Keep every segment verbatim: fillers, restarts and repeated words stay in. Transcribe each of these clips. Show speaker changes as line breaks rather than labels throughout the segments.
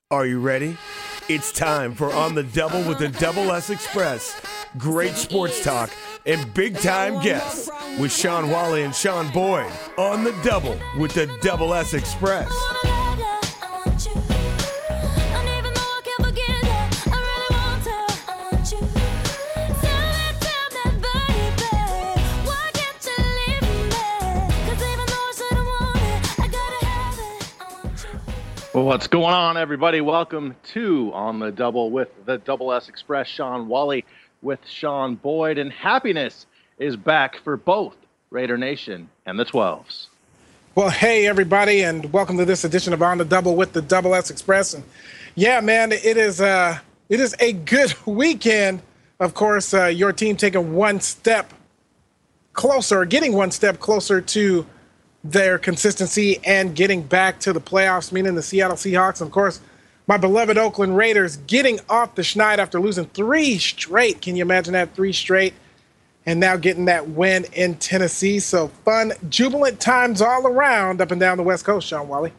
Are you ready? It's time for On the Double with the Double S Express. Great sports talk and big-time guests with Sean Wally and Sean Boyd. On the Double with the Double S Express.
Well, what's going on, everybody? Welcome to On the Double with the Double S Express. Sean Wally with Sean Boyd, and happiness is back for both Raider Nation and the twelves.
Well, hey, everybody, and welcome to this edition of On the Double with the Double S Express. And yeah, man, it is uh, it is a good weekend. Of course, uh, your team taking one step closer, getting one step closer to their consistency and getting back to the playoffs, meaning the Seattle Seahawks. And of course, my beloved Oakland Raiders getting off the schneid after losing three straight. Can you imagine that? Three straight. And now getting that win in Tennessee. So fun, jubilant times all around up and down the West Coast, Sean Wally.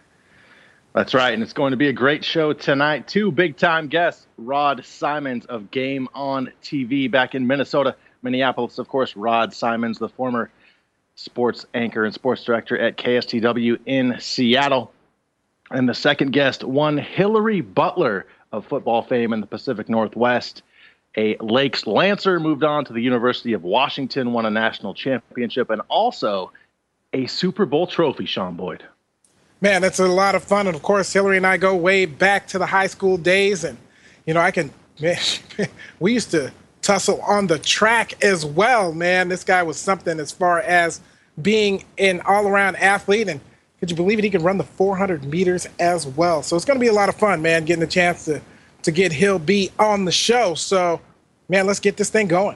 That's right, and it's going to be a great show tonight. Two big-time guests, Rod Simons of Game On T V back in Minnesota, Minneapolis, of course. Rod Simons, the former sports anchor and sports director at K S T W in Seattle. And the second guest, one Hillary Butler of football fame in the Pacific Northwest, a Lakes Lancer, moved on to the University of Washington, won a national championship, and also a Super Bowl trophy, Sean Boyd.
Man, that's a lot of fun. And of course, Hillary and I go way back to the high school days. And, you know, I can, man, we used to tussle on the track as well, man. This guy was something as far as being an all-around athlete, and could you believe it? He can run the four hundred meters as well. So it's going to be a lot of fun, man, getting a chance to to get Hill B on the show. So, man, let's get this thing going.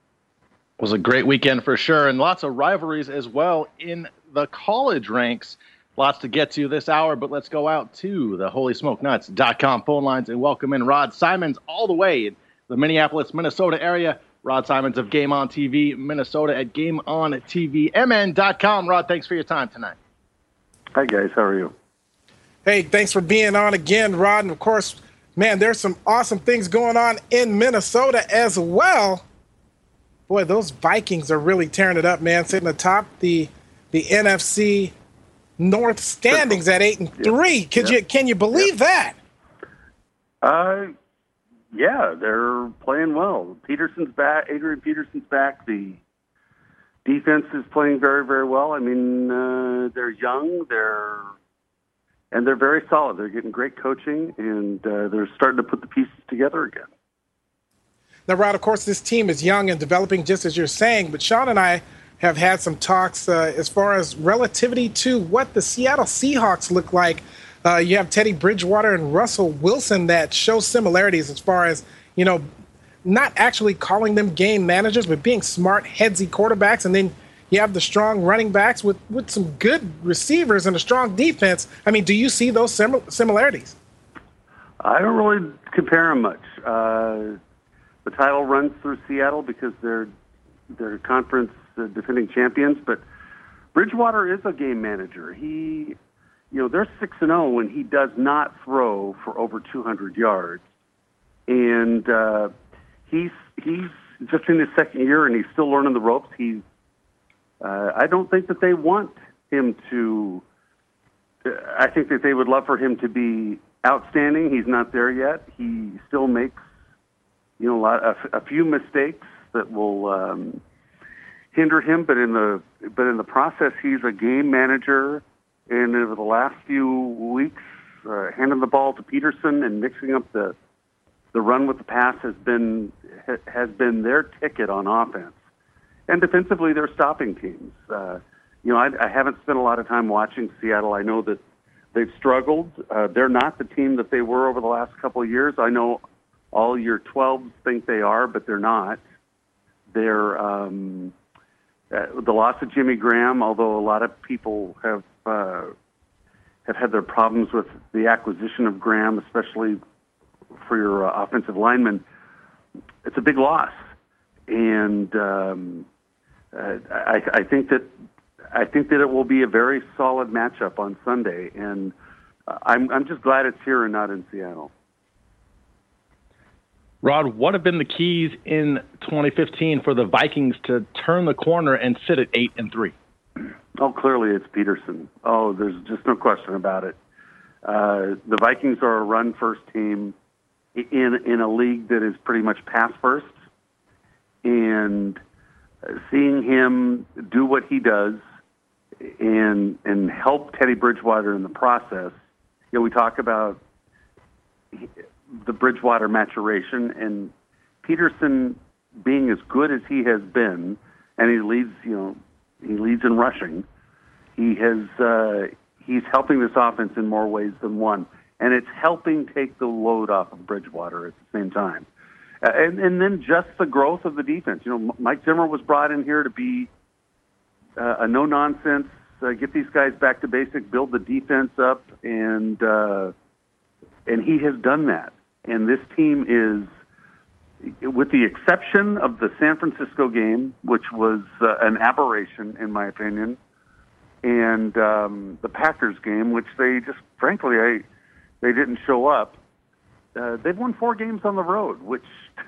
It was a great weekend for sure, and lots of rivalries as well in the college ranks. Lots to get to this hour, but let's go out to the holy smoke nuts dot com phone lines and welcome in Rod Simons all the way in the Minneapolis, Minnesota area. Rod Simons of Game On T V, Minnesota at game on t v m n dot com. Rod, thanks for your time tonight.
Hi, guys. How are you?
Hey, thanks for being on again, Rod. And, of course, man, there's some awesome things going on in Minnesota as well. Boy, those Vikings are really tearing it up, man, sitting atop the the N F C North standings at eight and three.
Yep.
Could
yep.
you can you believe
yep.
that?
Uh, yeah, they're playing well. Peterson's back. Adrian Peterson's back. The defense is playing very, very well. I mean, uh, they're young. They're and they're very solid. They're getting great coaching, and uh, they're starting to put the pieces together again.
Now, Rod, of course, this team is young and developing, just as you're saying. But Sean and I have had some talks uh, as far as relativity to what the Seattle Seahawks look like. Uh, you have Teddy Bridgewater and Russell Wilson that show similarities as far as, you know, not actually calling them game managers, but being smart, headsy quarterbacks. And then you have the strong running backs with, with some good receivers and a strong defense. I mean, do you see those sim- similarities?
I don't really compare them much. Uh, the title runs through Seattle because they're, they're conference uh, defending champions, but Bridgewater is a game manager. He... You know, they're six and zero when he does not throw for over two hundred yards, and uh, he's he's just in his second year and he's still learning the ropes. He's uh, I don't think that they want him to. Uh, I think that they would love for him to be outstanding. He's not there yet. He still makes you know a, lot, a, a few mistakes that will um, hinder him, but in the but in the process, he's a game manager. And over the last few weeks, uh, handing the ball to Peterson and mixing up the the run with the pass has been has been their ticket on offense. And defensively, they're stopping teams. Uh, you know, I, I haven't spent a lot of time watching Seattle. I know that they've struggled. Uh, they're not the team that they were over the last couple of years. I know all your twelves think they are, but they're not. They're um, uh, the loss of Jimmy Graham, although a lot of people have uh, have had their problems with the acquisition of Graham, especially for your uh, offensive linemen. It's a big loss, and um, uh, I, I think that I think that it will be a very solid matchup on Sunday. And I'm I'm just glad it's here and not in Seattle.
Rod, what have been the keys in twenty fifteen for the Vikings to turn the corner and sit at eight and three?
Oh, clearly it's Peterson. Oh, there's just no question about it. Uh, the Vikings are a run-first team in in a league that is pretty much pass-first, and seeing him do what he does and and help Teddy Bridgewater in the process. You know, we talk about the Bridgewater maturation, and Peterson being as good as he has been, and he leads, you know, he leads in rushing. He has, uh, he's helping this offense in more ways than one, and it's helping take the load off of Bridgewater at the same time. Uh, and, and then just the growth of the defense. You know, Mike Zimmer was brought in here to be uh, a no-nonsense, uh, get these guys back to basic, build the defense up, and uh, and he has done that. And this team is, with the exception of the San Francisco game, which was uh, an aberration in my opinion, and um, the Packers game, which they just, frankly, I, they didn't show up. Uh, they've won four games on the road, which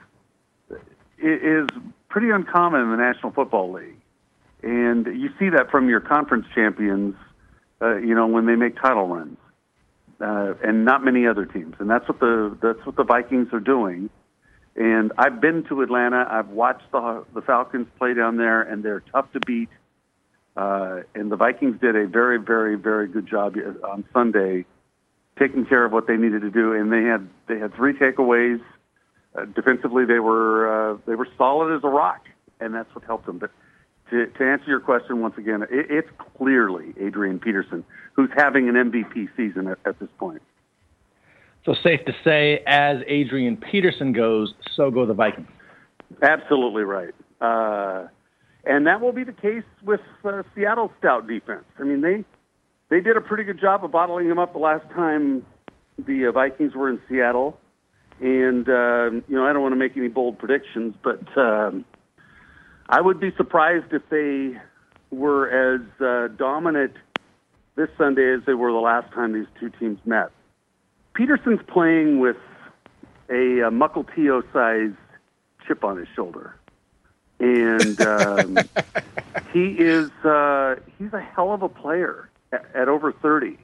is pretty uncommon in the National Football League. And you see that from your conference champions, uh, you know, when they make title runs, uh, and not many other teams. And that's what the that's what the Vikings are doing. And I've been to Atlanta. I've watched the the Falcons play down there, and they're tough to beat. Uh, and the Vikings did a very, very, very good job on Sunday, taking care of what they needed to do. And they had they had three takeaways. Uh, defensively, they were uh, they were solid as a rock, and that's what helped them. But to, to answer your question once again, it, it's clearly Adrian Peterson who's having an M V P season at, at this point.
So safe to say, as Adrian Peterson goes, so go the Vikings.
Absolutely right. Uh, and that will be the case with uh, Seattle's stout defense. I mean, they they did a pretty good job of bottling them up the last time the uh, Vikings were in Seattle. And, uh, you know, I don't want to make any bold predictions, but um, I would be surprised if they were as uh, dominant this Sunday as they were the last time these two teams met. Peterson's playing with a, a Mukilteo-sized chip on his shoulder. And um, he is uh, he's a hell of a player at, at over thirty.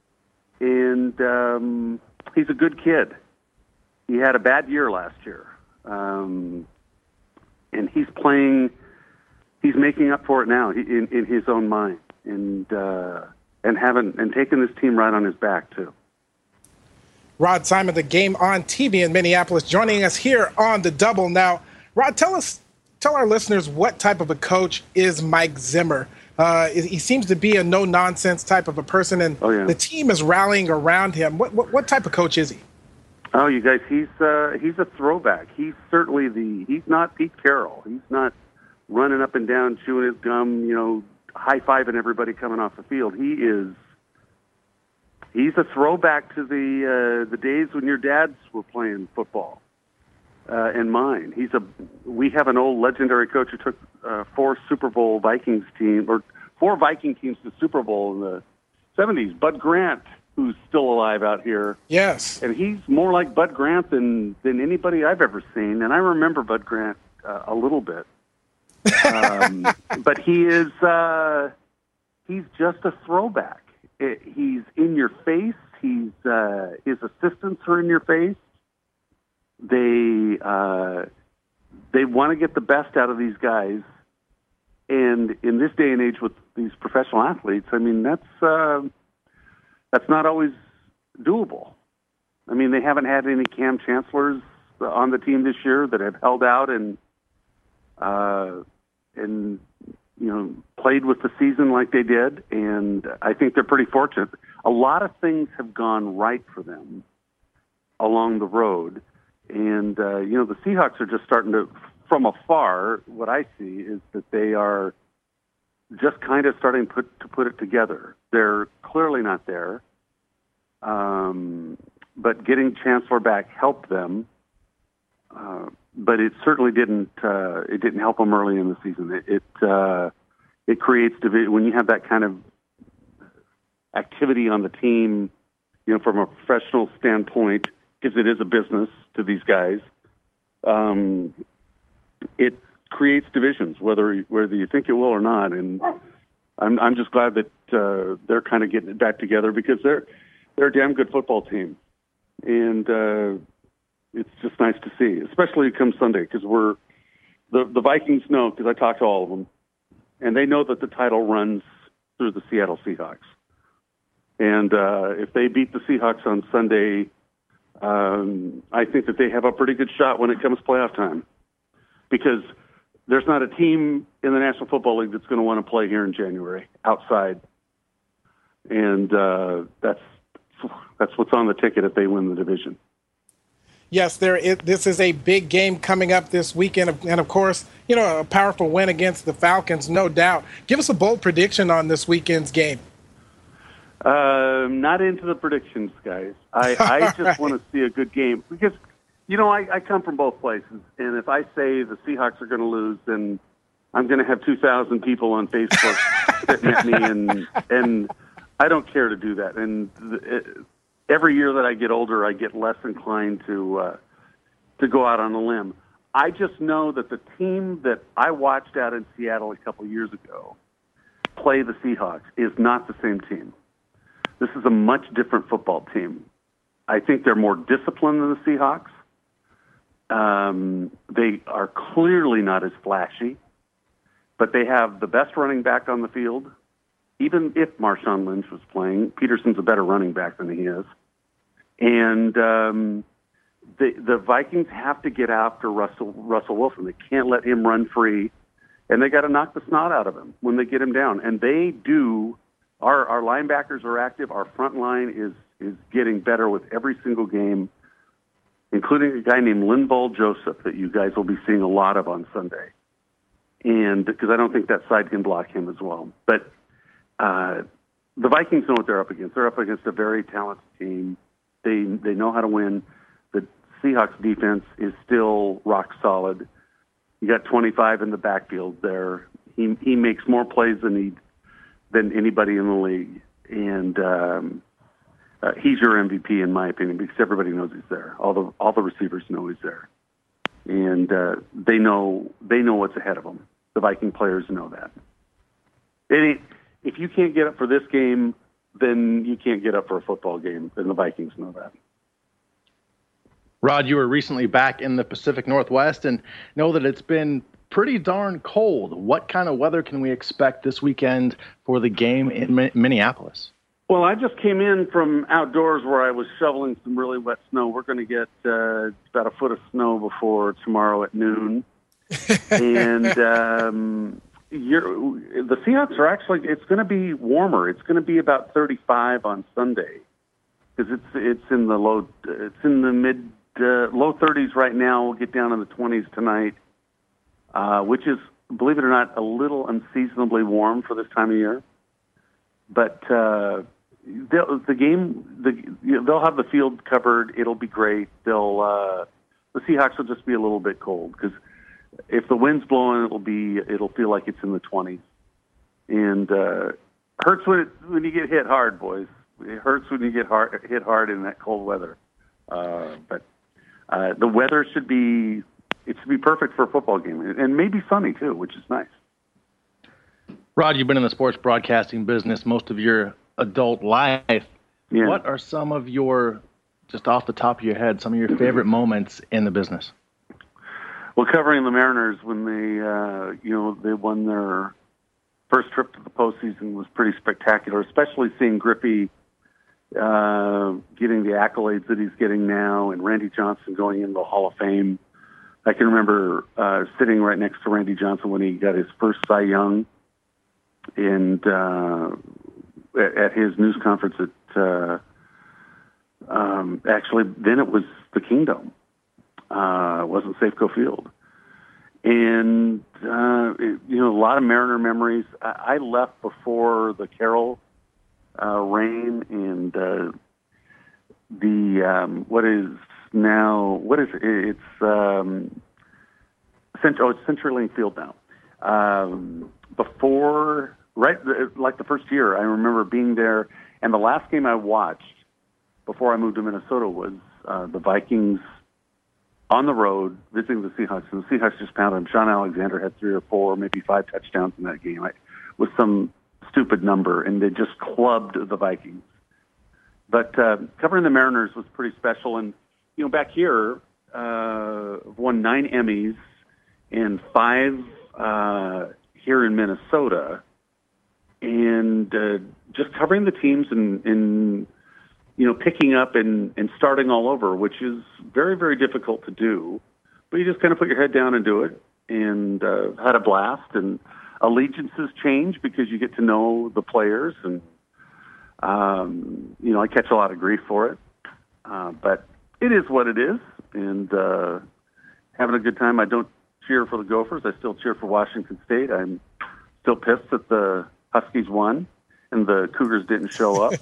And um, he's a good kid. He had a bad year last year. Um, and he's playing, he's making up for it now in, in his own mind. And uh, and having and taking this team right on his back, too.
Rod Simon, the Game on T V in Minneapolis, joining us here on The Double. Now, Rod, tell us, tell our listeners what type of a coach is Mike Zimmer. Uh, he seems to be a no-nonsense type of a person, and
oh, yeah.
the team is rallying around him. What, what what type of coach is he?
Oh, you guys, he's uh, he's a throwback. He's certainly the, he's not Pete Carroll. He's not running up and down, chewing his gum, you know, high-fiving everybody coming off the field. He is, he's a throwback to the uh, the days when your dads were playing football uh, and mine. He's a, we have an old legendary coach who took uh, four Super Bowl Vikings team, or four Viking teams to Super Bowl in the seventies. Bud Grant, who's still alive out here.
Yes.
And he's more like Bud Grant than, than anybody I've ever seen. And I remember Bud Grant uh, a little bit. Um, but he is, uh, he's just a throwback. It, he's in your face. He's, uh, his assistants are in your face. They, uh, they want to get the best out of these guys. And in this day and age with these professional athletes, I mean, that's, uh, That's not always doable. I mean, they haven't had any Cam Chancellors on the team this year that have held out and, uh, and you know, played with the season like they did. And I think they're pretty fortunate. A lot of things have gone right for them along the road. And, uh, you know, the Seahawks are just starting to, from afar, what I see is that they are just kind of starting to put, to put it together. They're clearly not there, um, but getting Chancellor back helped them. Uh, but it certainly didn't. Uh, it didn't help them early in the season. It it, uh, it creates division when you have that kind of activity on the team. you know, from a professional standpoint, because it is a business to these guys, um, it creates divisions, whether whether you think it will or not. And I'm I'm just glad that uh, they're kind of getting it back together, because they're they're a damn good football team, and uh, it's just nice to see, especially come Sunday, because we're the the Vikings know, because I talked to all of them, and they know that the title runs through the Seattle Seahawks. And uh, if they beat the Seahawks on Sunday, um, I think that they have a pretty good shot when it comes playoff time, because there's not a team in the National Football League that's going to want to play here in January outside. And uh, that's that's what's on the ticket if they win the division.
Yes, there. Is, this is a big game coming up this weekend, and of course, you know, a powerful win against the Falcons, no doubt. Give us a bold prediction on this weekend's game.
Uh, not into the predictions, guys. I, I just right. want to see a good game, because, you know, I, I come from both places, and if I say the Seahawks are going to lose, then I'm going to have two thousand people on Facebook sitting at me, and and I don't care to do that. And it, every year that I get older, I get less inclined to uh, to go out on a limb. I just know that the team that I watched out in Seattle a couple years ago play the Seahawks is not the same team. This is a much different football team. I think they're more disciplined than the Seahawks. Um, they are clearly not as flashy, but they have the best running back on the field. Even if Marshawn Lynch was playing, Peterson's a better running back than he is. And um, the, the Vikings have to get after Russell, Russell Wilson. They can't let him run free, and they got to knock the snot out of him when they get him down. And they do. Our our linebackers are active. Our front line is is getting better with every single game, including a guy named Linval Joseph that you guys will be seeing a lot of on Sunday. And because I don't think that side can block him as well. But uh, the Vikings know what they're up against. They're up against a very talented team. They they know how to win. The Seahawks defense is still rock solid. You got twenty-five in the backfield there. He he makes more plays than he than anybody in the league, and um, uh, he's your M V P in my opinion, because everybody knows he's there. All the all the receivers know he's there, and uh, they know they know what's ahead of them. The Viking players know that. It ain't, if you can't get up for this game, then you can't get up for a football game, and the Vikings know that.
Rod, you were recently back in the Pacific Northwest and know that it's been pretty darn cold. What kind of weather can we expect this weekend for the game in Minneapolis?
Well, I just came in from outdoors where I was shoveling some really wet snow. We're going to get uh, about a foot of snow before tomorrow at noon. and um, you're, the Seahawks are actually, it's going to be warmer. It's going to be about thirty-five on Sunday, because it's it's in the low, it's in the mid, uh, low thirties right now. We'll get down in the twenties tonight. Uh, which is, believe it or not, a little unseasonably warm for this time of year. But uh, the game, the, you know, they'll have the field covered. It'll be great. They'll uh, the Seahawks will just be a little bit cold, because if the wind's blowing, it'll be it'll feel like it's in the twenties, and uh, hurts when it, when you get hit hard, boys. It hurts when you get hard, hit hard in that cold weather. Uh, but uh, the weather should be. It should be perfect for a football game, and maybe sunny too, which is nice.
Rod, you've been in the sports broadcasting business most of your adult life.
Yeah.
What are some of your, just off the top of your head, some of your favorite moments in the business?
Well, covering the Mariners when they, uh, you know, they won their first trip to the postseason was pretty spectacular, especially seeing Griffey uh, getting the accolades that he's getting now, and Randy Johnson going into the Hall of Fame. I can remember uh, sitting right next to Randy Johnson when he got his first Cy Young, and uh, at his news conference at uh, um, actually then it was the Kingdome. Uh, it wasn't Safeco Field, and uh, it, you know, a lot of Mariner memories. I, I left before the Carroll uh, rain, and uh, the um, what is. Now, what is it? It's um, Cent- oh, it's CenturyLink Field now. Um, before, right, like the first year, I remember being there, and the last game I watched before I moved to Minnesota was uh, the Vikings on the road visiting the Seahawks, and the Seahawks just pounded them. Sean Alexander had three or four, maybe five touchdowns in that game I, with some stupid number, and they just clubbed the Vikings. But uh, covering the Mariners was pretty special, and you know, back here, uh, won nine Emmys and five uh, here in Minnesota, and uh, just covering the teams and, and you know, picking up and, and starting all over, which is very, very difficult to do. But you just kind of put your head down and do it, and uh, had a blast. And allegiances change because you get to know the players, and um, you know, I catch a lot of grief for it, uh, but it is what it is, and uh, having a good time. I don't cheer for the Gophers. I still cheer for Washington State. I'm still pissed that the Huskies won and the Cougars didn't show up.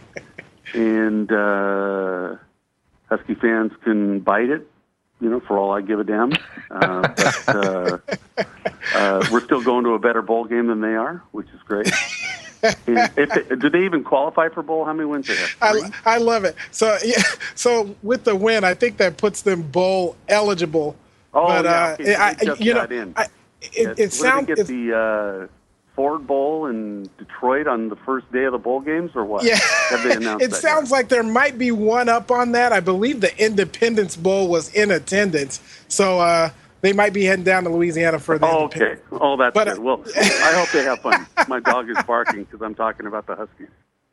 and uh, Husky fans can bite it, you know, for all I give a damn. Uh, but uh, uh, we're still going to a better bowl game than they are, which is great. And if they, do they even qualify for bowl? How many wins they have?
I, I love it. So yeah, so with the win, I think that puts them bowl eligible.
Oh,
but,
yeah.
Uh,
Okay, so
I,
they just
you
got
know,
in.
I, it,
yes.
it sounds.
Get the uh, Ford Bowl in Detroit on the first day of the bowl games, or what?
Yeah,
Have they announced
it
that
sounds
yet?
like there might be one up on that. I believe the Independence Bowl was in attendance, so uh, they might be heading down to Louisiana for the.
Oh, okay. Oh, that's
But, uh,
good. Well, I hope they have fun. My dog is barking because I'm talking about the Huskies.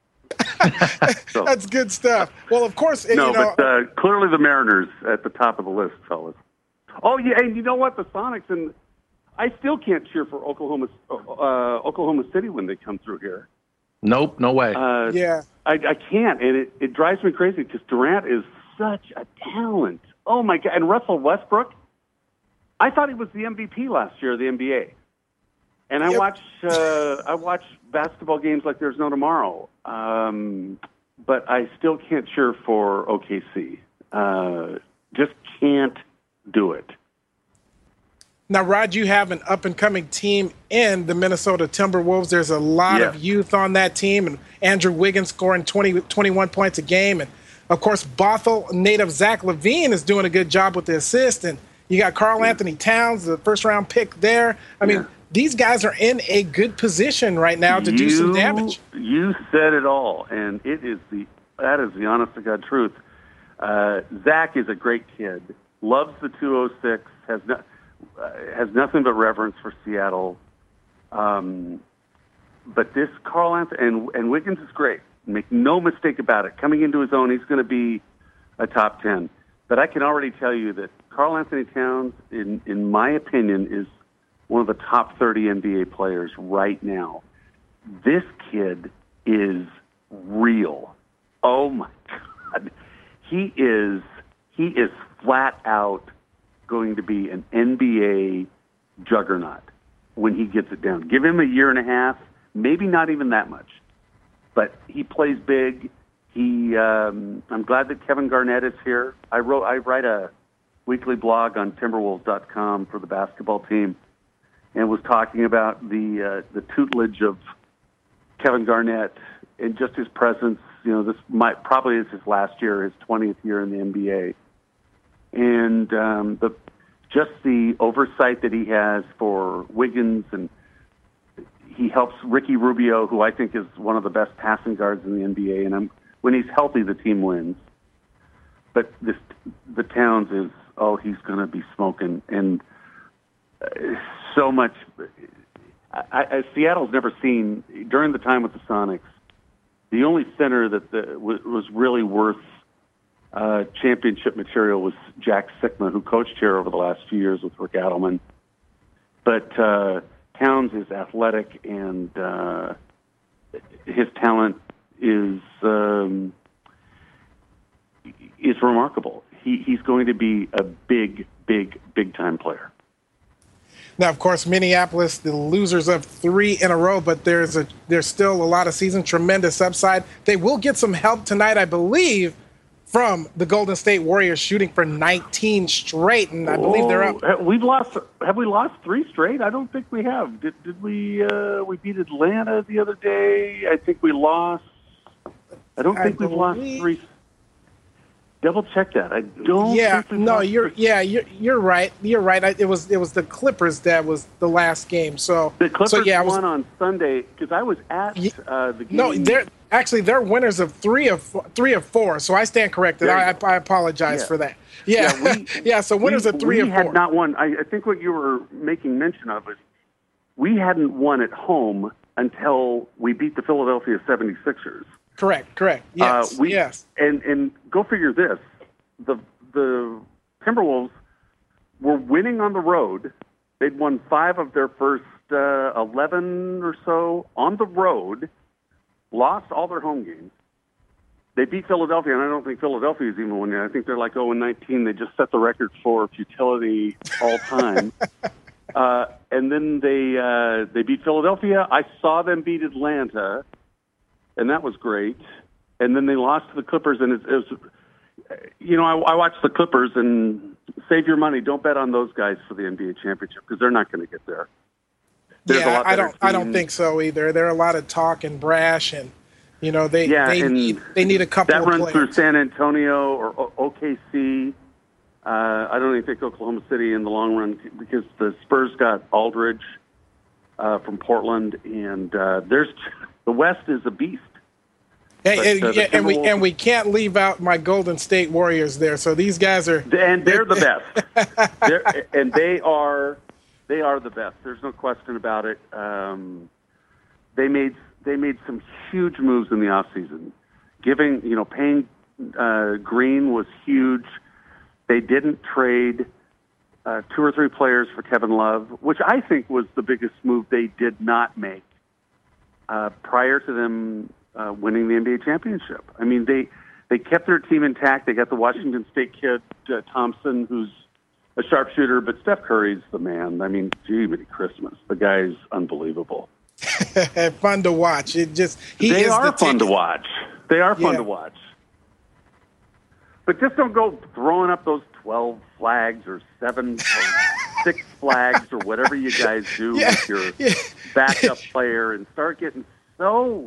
So,
That's good stuff. Well, of course,
no,
you know,
but uh, clearly the Mariners at the top of the list, fellas. Oh, yeah, and you know what? The Sonics, and I still can't cheer for Oklahoma uh, Oklahoma City when they come through here.
Nope, no way.
Uh,
yeah.
I, I can't, and it, it drives me crazy because Durant is such a talent. Oh, my God. And Russell Westbrook, I thought he was the M V P last year of the N B A. And I
Yep.
watch uh, I watch basketball games like there's no tomorrow. Um, but I still can't cheer for O K C. Uh, just can't do it.
Now, Rod, you have an up-and-coming team in the Minnesota Timberwolves. There's a lot
Yes.
of youth on that team, and Andrew Wiggins scoring twenty, twenty-one points a game. And, of course, Bothell native Zach LaVine is doing a good job with the assist. And you got Karl Anthony Towns, the first-round pick there. I mean,
Yeah.
these guys are in a good position right now to do some
You-
damage.
You said it all, and it is the that is the honest to God truth. Uh, Zach is a great kid, loves the two oh six, has no, uh, has nothing but reverence for Seattle. Um, but this Karl Anthony and, and Wiggins is great. Make no mistake about it. Coming into his own, he's going to be a top ten. But I can already tell you that Karl Anthony Towns, in in my opinion, is one of the top thirty N B A players right now. This kid is real. Oh my God. He is he is flat out going to be an N B A juggernaut when he gets it down. Give him a year and a half, maybe not even that much. But he plays big. He um, I'm glad that Kevin Garnett is here. I wrote I write a weekly blog on Timberwolves dot com for the basketball team, and was talking about the uh, the tutelage of Kevin Garnett and just his presence. You know, this might probably is his last year, his twentieth year in the N B A, and um, the just the oversight that he has for Wiggins, and he helps Ricky Rubio, who I think is one of the best passing guards in the N B A. And I'm, when he's healthy, the team wins. But this the Towns is oh, he's going to be smoking and. So much. I, I, Seattle's never seen during the time with the Sonics. The only center that the, was, was really worth uh, championship material was Jack Sikma, who coached here over the last few years with Rick Adelman. But uh, Towns is athletic, and uh, his talent is um, is remarkable. He, he's going to be a big, big, big time player.
Now, of course, Minneapolis, the losers of three in a row, but there's a there's still a lot of season, tremendous upside. They will get some help tonight, I believe, from the Golden State Warriors shooting for nineteen straight, and I believe they're up.
Oh, we've lost. Have we lost three straight? I don't think we have. Did did we? Uh, we beat Atlanta the other day. I think we lost. I don't
I
think we've lost
believe-
three. double check that. I don't.
Yeah,
think we
no,
lost
you're
the-
yeah, you're you're right. You're right. I, it was it was the Clippers that was the last game. So
The Clippers
so yeah, I was,
won on Sunday because I was at
Ye-
uh, the game.
no, they're actually they're winners of three of four, three of four. So I stand corrected.
There you
I,
go.
I apologize
Yeah.
for that. Yeah,
Yeah, we-
yeah. So winners
we,
of three
we
of
had
four.
not won. I, I think what you were making mention of is we hadn't won at home until we beat the Philadelphia seventy-sixers.
Correct, correct. Yes,
Uh, we,
yes.
And and go figure this: the the Timberwolves were winning on the road. They'd won five of their first uh, eleven or so on the road. Lost all their home games. They beat Philadelphia, and I don't think Philadelphia is even won yet. I think they're like oh and nineteen. They just set the record for futility all time. uh, and then they uh, they beat Philadelphia. I saw them beat Atlanta, and that was great. And then they lost to the Clippers, and it, it was, you know, I, I watched the Clippers, and save your money. Don't bet on those guys for the N B A championship because they're not going to get there. There's a
Yeah,
lot
I
better
don't I don't
teams.
think so either. There are a lot of talk and brash, and you know they
Yeah,
they
and
need they need a couple
That
of
runs
players.
through San Antonio or o- O K C. Uh, I don't even think Oklahoma City in the long run because the Spurs got Aldridge uh, from Portland, and uh, there's the West is a beast.
Hey,
But,
and,
uh, the
yeah, and we
Timberwolves-
and we can't leave out my Golden State Warriors there. So these guys are
And they're the best. they're, and they are they are the best. There's no question about it. Um, they made they made some huge moves in the offseason. Giving, you know, paying uh, Green was huge. They didn't trade uh, two or three players for Kevin Love, which I think was the biggest move they did not make uh, prior to them uh, winning the N B A championship. I mean, they they kept their team intact. They got the Washington State kid, uh, Thompson, who's a sharpshooter, but Steph Curry's the man. I mean, gee, many Christmas. The guy's unbelievable.
fun to watch. It just he
they
is
are
the
fun to
ticket.
watch. They are fun
Yeah.
to watch. But just don't go throwing up those twelve flags or seven or six flags or whatever you guys do
Yeah,
with your
yeah.
backup player and start getting so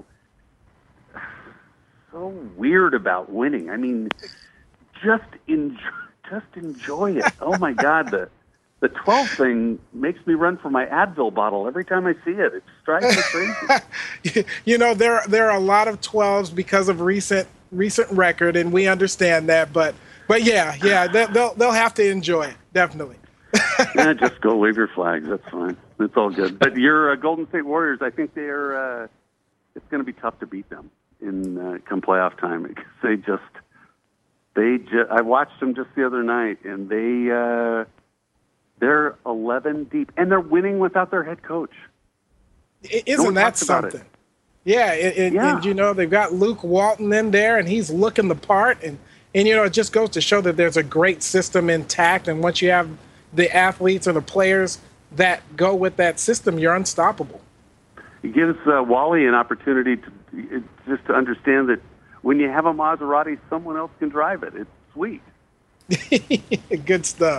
so weird about winning. I mean, just enjoy, just enjoy it. Oh my God, the the twelve thing makes me run for my Advil bottle every time I see it. It drives me crazy.
You know, there there are a lot of twelves because of recent recent record, and we understand that. But but yeah, yeah, they- they'll they'll have to enjoy it definitely.
Yeah, just go wave your flags. That's fine. It's all good. But your uh, Golden State Warriors, I think they're. Uh, it's going to be tough to beat them in uh, come playoff time because they just. They just. I watched them just the other night, and they. Uh, they're eleven deep, and they're winning without their head coach.
I-
No
Isn't
one
that
talks about it.
something? Yeah, and, and,
Yeah.
and you know they've got Luke Walton in there, and he's looking the part, and and you know it just goes to show that there's a great system intact, and once you have the athletes and the players that go with that system, you're unstoppable.
It gives uh, Wally an opportunity to it, just to understand that when you have a Maserati, someone else can drive it. It's sweet.
Good stuff.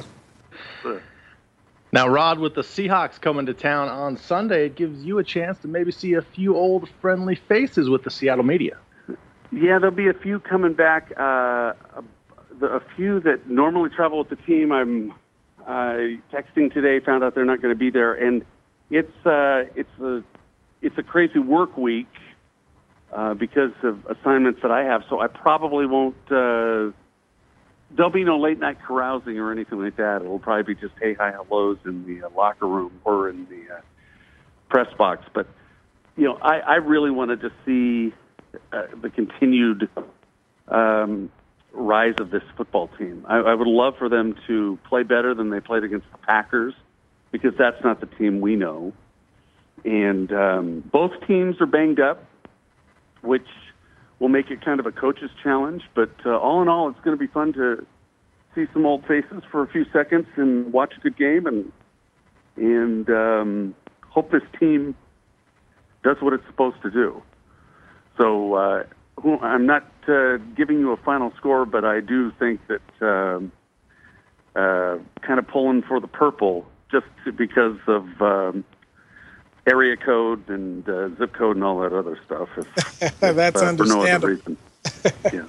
Now, Rod, with the Seahawks coming to town on Sunday, it gives you a chance to maybe see a few old friendly faces with the Seattle media.
Yeah, there'll be a few coming back. Uh, a, the, a few that normally travel with the team. I'm uh, texting today, found out they're not going to be there, and it's uh, it's a it's a crazy work week uh, because of assignments that I have. So I probably won't. Uh, there'll be no late night carousing or anything like that. It'll probably be just hey hi hellos in the uh, locker room or in the uh, press box. But you know, I, I really want to just see. Uh, the continued um, rise of this football team. I, I would love for them to play better than they played against the Packers because that's not the team we know. And um, both teams are banged up, which will make it kind of a coach's challenge. But uh, all in all, it's going to be fun to see some old faces for a few seconds and watch a good game and and um, hope this team does what it's supposed to do. So uh, who, I'm not uh, giving you a final score, but I do think that um, uh, kind of pulling for the purple just because of um, area code and uh, zip code and all that other stuff. If, if,
That's
uh, for no other
understandable.
reason. Yeah.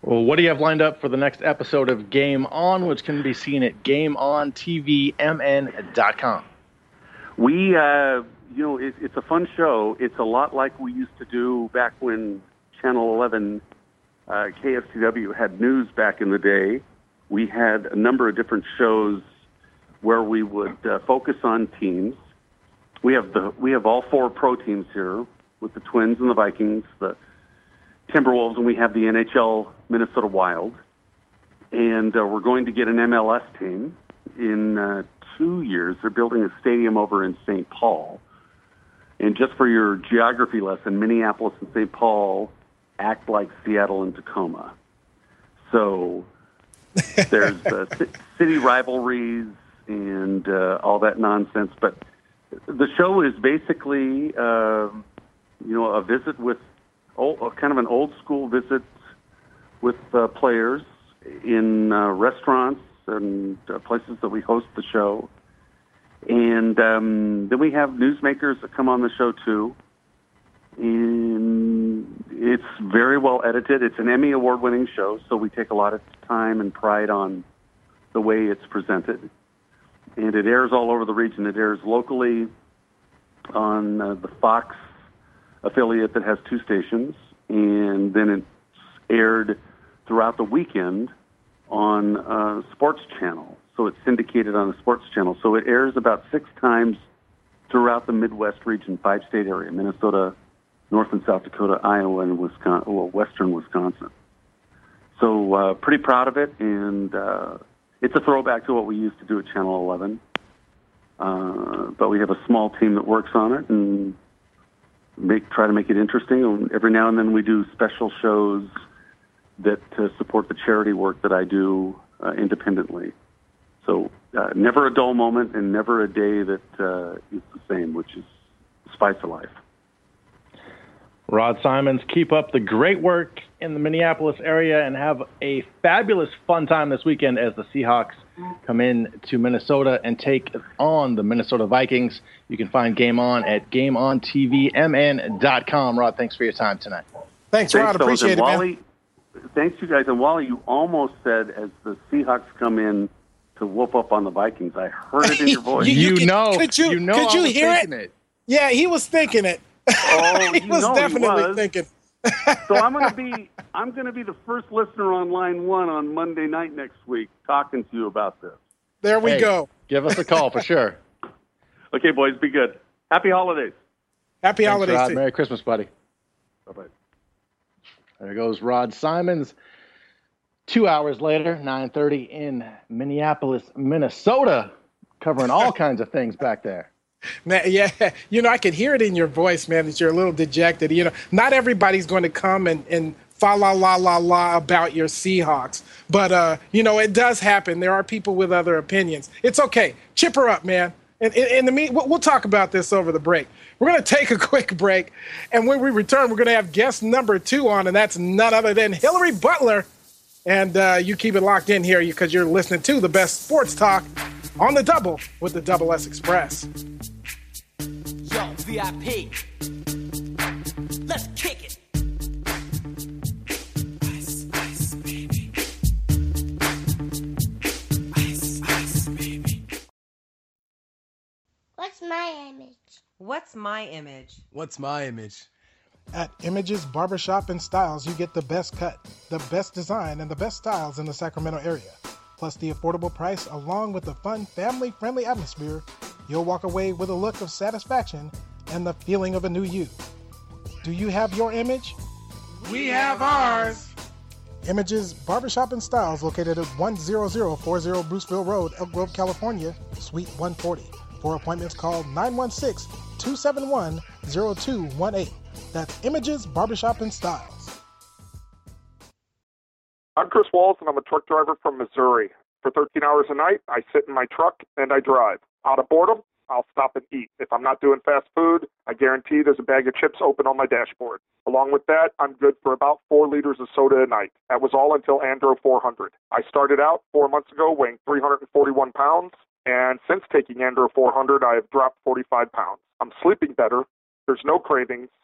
Well, what do you have lined up for the next episode of Game On, which can be seen at game on t v m n dot com?
We, uh, you know, it, it's a fun show. It's a lot like we used to do back when Channel eleven, uh, K F C W had news back in the day. We had a number of different shows where we would uh, focus on teams. We have the we have all four pro teams here with the Twins and the Vikings, the Timberwolves, and we have the N H L Minnesota Wild. And uh, we're going to get an M L S team in uh, two years. They're building a stadium over in Saint Paul. And just for your geography lesson, Minneapolis and Saint Paul act like Seattle and Tacoma. So there's uh, c- city rivalries and uh, all that nonsense. But the show is basically, uh, you know, a visit with, old, kind of an old school visit with uh, players in uh, restaurants and uh, places that we host the show. And um, then we have newsmakers that come on the show too. And it's very well edited. It's an Emmy award-winning show, so we take a lot of time and pride on the way it's presented. And it airs all over the region. It airs locally on uh, the Fox affiliate that has two stations, and then it's aired throughout the weekend on a sports channel. So it's syndicated on a sports channel. So it airs about six times throughout the Midwest region, five-state area, Minnesota, North and South Dakota, Iowa, and Wisconsin, well, western Wisconsin. So uh, pretty proud of it, and uh, it's a throwback to what we used to do at Channel eleven. Uh, but we have a small team that works on it and make try to make it interesting. And every now and then we do special shows that uh, support the charity work that I do uh, independently. So uh, never a dull moment and never a day that uh, is the same, which is the spice of life.
Rod Simons, keep up the great work in the Minneapolis area and have a fabulous fun time this weekend as the Seahawks come in to Minnesota and take on the Minnesota Vikings. You can find Game On at game on t v m n dot com. Rod, thanks for your time tonight.
Thanks, Rod.
Thanks,
Appreciate it,
Wally,
man.
Thanks, you guys. And Wally, you almost said as the Seahawks come in to whoop up on the Vikings. I heard it in your voice.
you, you,
you know,
could you,
you know
could
I
you
was
hear it?
it?
Yeah, he was thinking it.
Oh,
he
you
was
know
definitely
he was.
thinking.
So I'm going to be I'm going to be the first listener on line one on Monday night next week talking to you about this.
There we
Hey,
go.
Give us a call for sure.
Okay, boys, be good. Happy holidays.
Happy
Thanks,
holidays
Rod.
to you.
Merry Christmas, buddy.
Bye-bye.
There goes Rod Simons. Two hours later, nine thirty in Minneapolis, Minnesota, covering all kinds of things back there.
Man, yeah, you know, I could hear it in your voice, man, that you're a little dejected. You know, not everybody's going to come and, and fa la la la la about your Seahawks. But, uh, you know, it does happen. There are people with other opinions. It's okay. Chip her up, man. And in the mean, we'll talk about this over the break. We're going to take a quick break. And when we return, we're going to have guest number two on, and that's none other than Hillary Butler. And uh, you keep it locked in here because you're listening to the best sports talk on the double with the Double S Express.
Yo, V I P. Let's kick it. Ice, ice, baby. Ice, ice, baby.
What's my image?
What's my image?
What's my image?
At Images Barbershop and Styles, you get the best cut, the best design, and the best styles in the Sacramento area. Plus the affordable price, along with the fun, family-friendly atmosphere, you'll walk away with a look of satisfaction and the feeling of a new you. Do you have your image?
We have ours.
Images Barbershop and Styles, located at one zero zero four zero Bruceville Road, Elk Grove, California, Suite one forty. For appointments, call nine one six, two seven one, zero two one eight. That's Images Barbershop and Styles.
I'm Chris Walls, and I'm a truck driver from Missouri. For thirteen hours a night, I sit in my truck and I drive. Out of boredom, I'll stop and eat. If I'm not doing fast food, I guarantee there's a bag of chips open on my dashboard. Along with that, I'm good for about four liters of soda a night. That was all until Andro four hundred. I started out four months ago weighing three hundred forty-one pounds, and since taking Andro four hundred, I have dropped forty-five pounds. I'm sleeping better. There's no cravings.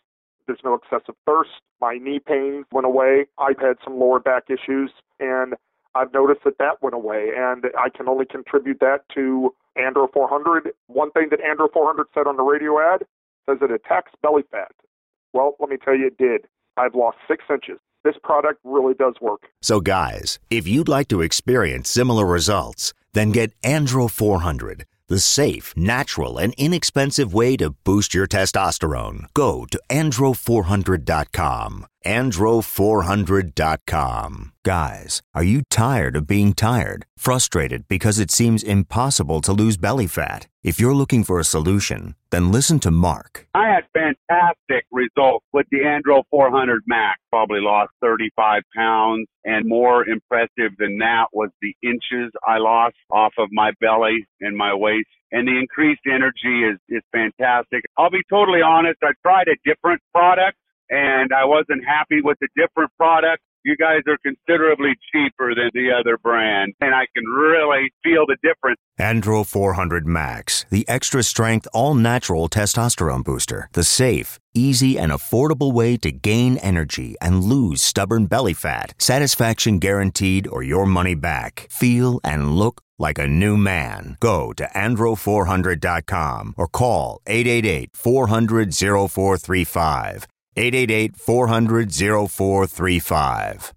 There's no excessive thirst. My knee pain went away. I've had some lower back issues, and I've noticed that that went away, and I can only contribute that to Andro four hundred. One thing that Andro four hundred said on the radio ad says it attacks belly fat. Well, let me tell you, it did. I've lost six inches. This product really does work.
So guys, if you'd like to experience similar results, then get Andro four hundred, the safe, natural, and inexpensive way to boost your testosterone. Go to andro four hundred dot com. andro four hundred dot com. Guys, are you tired of being tired? Frustrated because it seems impossible to lose belly fat? If you're looking for a solution, then listen to Mark.
I had fantastic results with the Andro four hundred Max. Probably lost thirty-five pounds, and more impressive than that was the inches I lost off of my belly and my waist. And the increased energy is, is fantastic. I'll be totally honest, I tried a different product, and I wasn't happy with the different product. You guys are considerably cheaper than the other brand, and I can really feel the difference.
Andro four hundred Max, the extra strength, all natural testosterone booster. The safe, easy, and affordable way to gain energy and lose stubborn belly fat. Satisfaction guaranteed or your money back. Feel and look like a new man. Go to andro four hundred dot com or call eight eight eight, four hundred, oh four three five. eight eight eight, four hundred, oh four three five.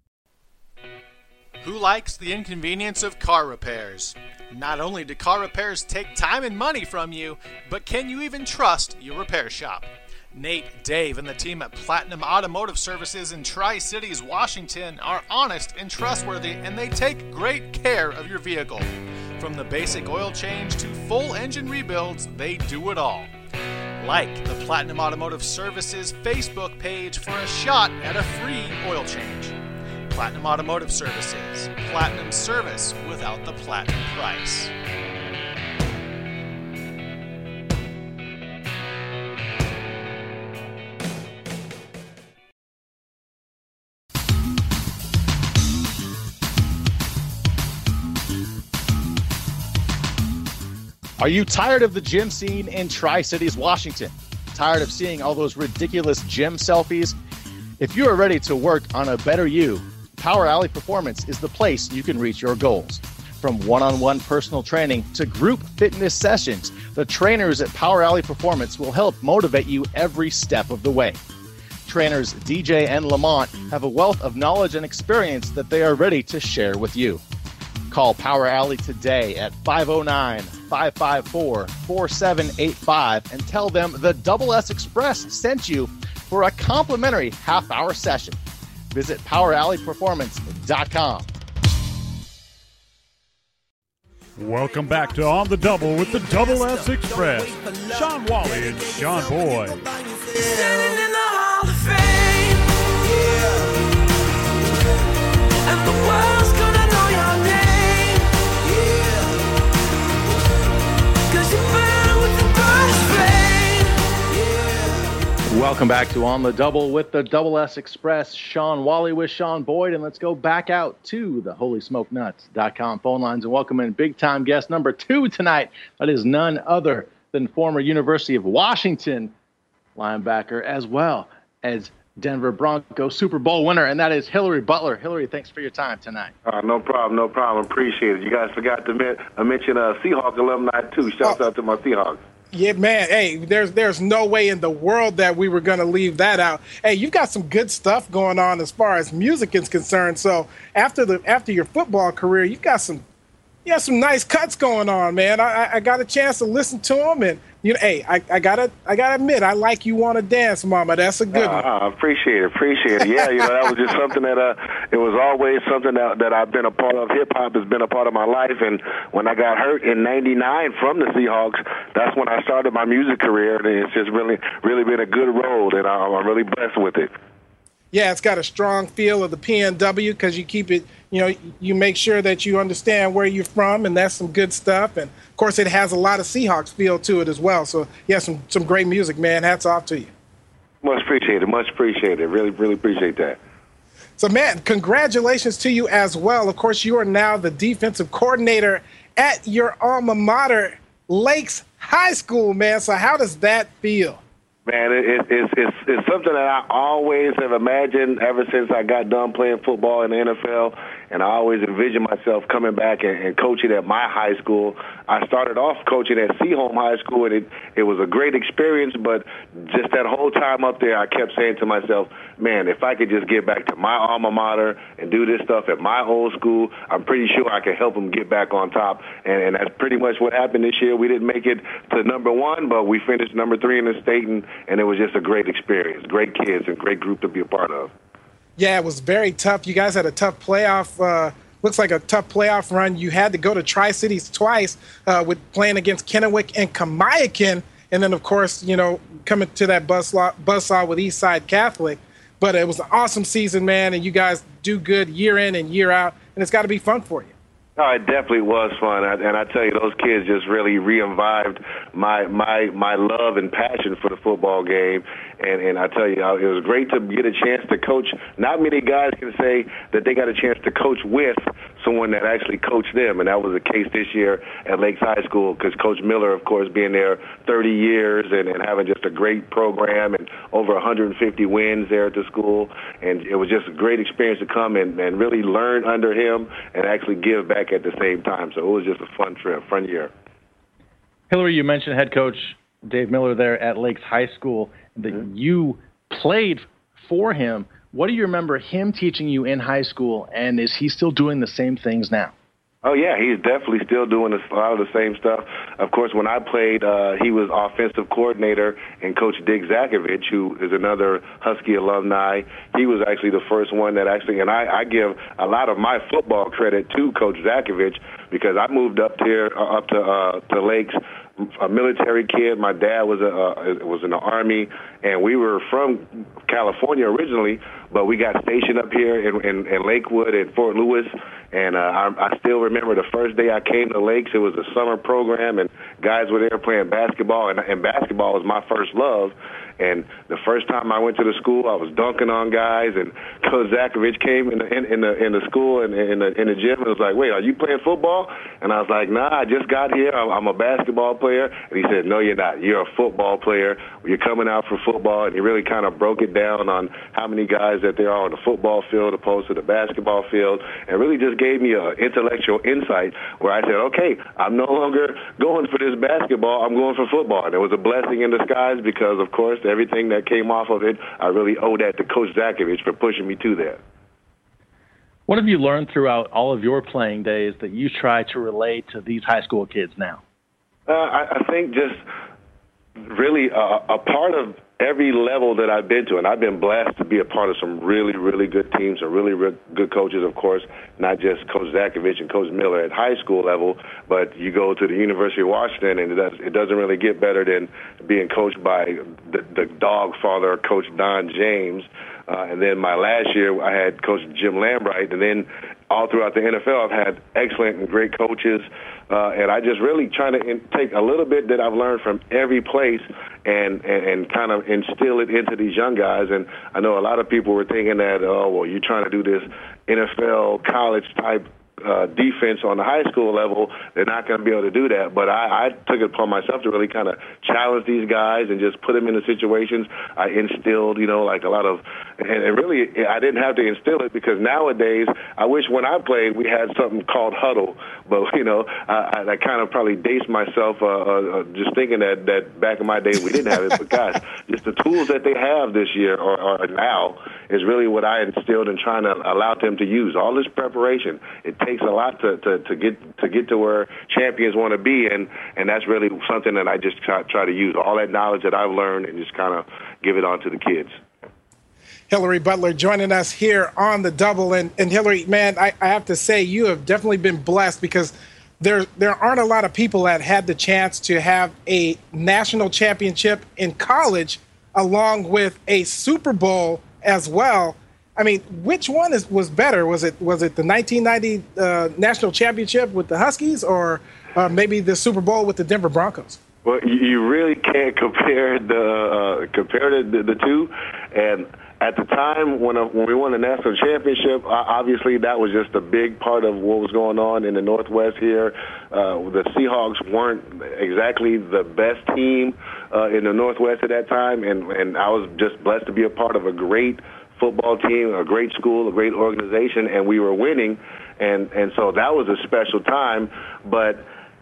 Who likes the inconvenience of car repairs? Not only do car repairs take time and money from you, but can you even trust your repair shop? Nate, Dave, and the team at Platinum Automotive Services in Tri-Cities, Washington are honest and trustworthy, and they take great care of your vehicle. From the basic oil change to full engine rebuilds, they do it all. Like the Platinum Automotive Services Facebook page for a shot at a free oil change. Platinum Automotive Services. Platinum service without the platinum price.
Are you tired of the gym scene in Tri-Cities, Washington? Tired of seeing all those ridiculous gym selfies? If you are ready to work on a better you, Power Alley Performance is the place you can reach your goals. From one-on-one personal training to group fitness sessions, the trainers at Power Alley Performance will help motivate you every step of the way. Trainers D J and Lamont have a wealth of knowledge and experience that they are ready to share with you. Call Power Alley today at five oh nine, five five four, four seven eight five and tell them the Double S Express sent you for a complimentary half-hour session. Visit power alley performance dot com.
Welcome back to On the Double with the Double S Express. Sean Wally and Sean Boyd.
Standing in the Hall of Fame, yeah. And the world's gonna know your name, yeah. 'Cause you burn with the burst flame, yeah.
Welcome back to On the Double with the Double S Express. Sean Wally with Sean Boyd, and let's go back out to the holy smoke nuts dot com phone lines and welcome in big-time guest number two tonight. That is none other than former University of Washington linebacker as well as Denver Broncos Super Bowl winner, and that is Hillary Butler. Hillary, thanks for your time tonight.
Uh, no problem, no problem. Appreciate it. You guys forgot to men- uh, mention uh, Seahawks alumni, too. Shouts oh. out to my Seahawks.
Yeah, man. Hey, there's there's no way in the world that we were going to leave that out. Hey, you've got some good stuff going on as far as music is concerned. So after the after your football career, you've got some you got some nice cuts going on, man. I, I got a chance to listen to them, and you know, hey, I, I gotta I gotta admit, I like You Wanna Dance, Mama. That's a good
uh,
one.
I appreciate it, appreciate it. Yeah, you know, that was just something that uh, it was always something that that I've been a part of. Hip hop has been a part of my life, and when I got hurt in ninety-nine from the Seahawks, that's when I started my music career, and it's just really, really been a good road, and I'm, I'm really blessed with it.
Yeah, it's got a strong feel of the P N W because you keep it, you know, you make sure that you understand where you're from, and that's some good stuff. And, of course, it has a lot of Seahawks feel to it as well. So, yeah, some, some great music, man. Hats off to you.
Much appreciated, much appreciated. Really, really appreciate that.
So, man, congratulations to you as well. Of course, you are now the defensive coordinator at your alma mater, Lakes High School, man. So how does that feel?
Man, it, it, it's, it's it's something that I always have imagined ever since I got done playing football in the N F L, and I always envisioned myself coming back and, and coaching at my high school. I started off coaching at Seaholm High School, and it, it was a great experience, but just that whole time up there, I kept saying to myself, man, if I could just get back to my alma mater and do this stuff at my old school, I'm pretty sure I could help them get back on top, and, and that's pretty much what happened this year. We didn't make it to number one, but we finished number three in the state, and and it was just a great experience, great kids, and great group to be a part of.
Yeah, it was very tough. You guys had a tough playoff, uh, looks like a tough playoff run. You had to go to Tri-Cities twice uh, with playing against Kennewick and Kamiakin, and then, of course, you know, coming to that buzzsaw, buzzsaw with Eastside Catholic. But it was an awesome season, man, and you guys do good year in and year out, and it's got to be fun for you.
Oh, it definitely was fun, and I tell you, those kids just really revived my my my love and passion for the football game. And, and I tell you, it was great to get a chance to coach. Not many guys can say that they got a chance to coach with someone that actually coached them, and that was the case this year at Lakes High School, because Coach Miller, of course, being there thirty years and, and having just a great program and over one hundred fifty wins there at the school. And it was just a great experience to come and, and really learn under him and actually give back at the same time. So it was just a fun trip, fun year.
Hillary, you mentioned head coach Dave Miller there at Lakes High School, that mm-hmm. you played for him. What do you remember him teaching you in high school, and is he still doing the same things now?
Oh, yeah, he's definitely still doing a lot of the same stuff. Of course, when I played, uh, he was offensive coordinator, and Coach Dick Zakovich, who is another Husky alumni, he was actually the first one that actually, and I, I give a lot of my football credit to Coach Zakovich, because I moved up here, uh, up to uh, to Lakes, a military kid. My dad was a uh, was in the Army, and we were from California originally, but we got stationed up here in, in, in Lakewood and Fort Lewis. And uh, I, I still remember the first day I came to Lakes. It was a summer program, and guys were there playing basketball, and, and basketball was my first love. And the first time I went to the school, I was dunking on guys, and Coach Zakovich came in the in, in the in the school and in the in the gym and was like, "Wait, are you playing football?" And I was like, "Nah, I just got here. I'm, I'm a basketball player." And he said, "No, you're not. You're a football player. You're coming out for football." And he really kind of broke it down on how many guys that there are on the football field opposed to the basketball field, and really just gave me an intellectual insight where I said, "Okay, I'm no longer going for this basketball. I'm going for football." And it was a blessing in disguise, because, of course, everything that came off of it, I really owe that to Coach Zakovich for pushing me to that.
What have you learned throughout all of your playing days that you try to relate to these high school kids now?
Uh, I, I think just really uh, a part of every level that I've been to, and I've been blessed to be a part of some really, really good teams and really, really good coaches, of course, not just Coach Zakovich and Coach Miller at high school level, but you go to the University of Washington, and it, does, it doesn't really get better than being coached by the, the dog father, Coach Don James. Uh, and then my last year, I had Coach Jim Lambright, and then all throughout the N F L, I've had excellent and great coaches, uh, and I just really try to in- take a little bit that I've learned from every place and, and, and kind of instill it into these young guys. And I know a lot of people were thinking that, oh, well, you're trying to do this N F L college-type Uh, defense on the high school level. They're not going to be able to do that. But I, I took it upon myself to really kind of challenge these guys and just put them into situations. I instilled, you know, like a lot of, and, and really I didn't have to instill it, because nowadays I wish when I played we had something called huddle. But, you know, I, I kind of probably dazed myself uh, uh, just thinking that, that back in my day we didn't have it. But gosh, just the tools that they have this year or, or now is really what I instilled in trying to allow them to use. All this preparation, it takes a lot to, to, to get to get to where champions want to be, and, and that's really something that I just try, try to use. All that knowledge that I've learned and just kind of give it on to the kids.
Hillary Butler joining us here on the Double. And, and Hillary, man, I, I have to say you have definitely been blessed, because there there aren't a lot of people that had the chance to have a national championship in college along with a Super Bowl as well. I mean, which one is was better? Was it was it the nineteen ninety uh, national championship with the Huskies, or uh, maybe the Super Bowl with the Denver Broncos?
Well, you really can't compare the uh, compare the, the two, and at the time when uh, when we won the national championship, uh, obviously that was just a big part of what was going on in the Northwest here. Uh, the Seahawks weren't exactly the best team uh, in the Northwest at that time, and, and I was just blessed to be a part of a great football team, a great school, a great organization, and we were winning, and, and so that was a special time, but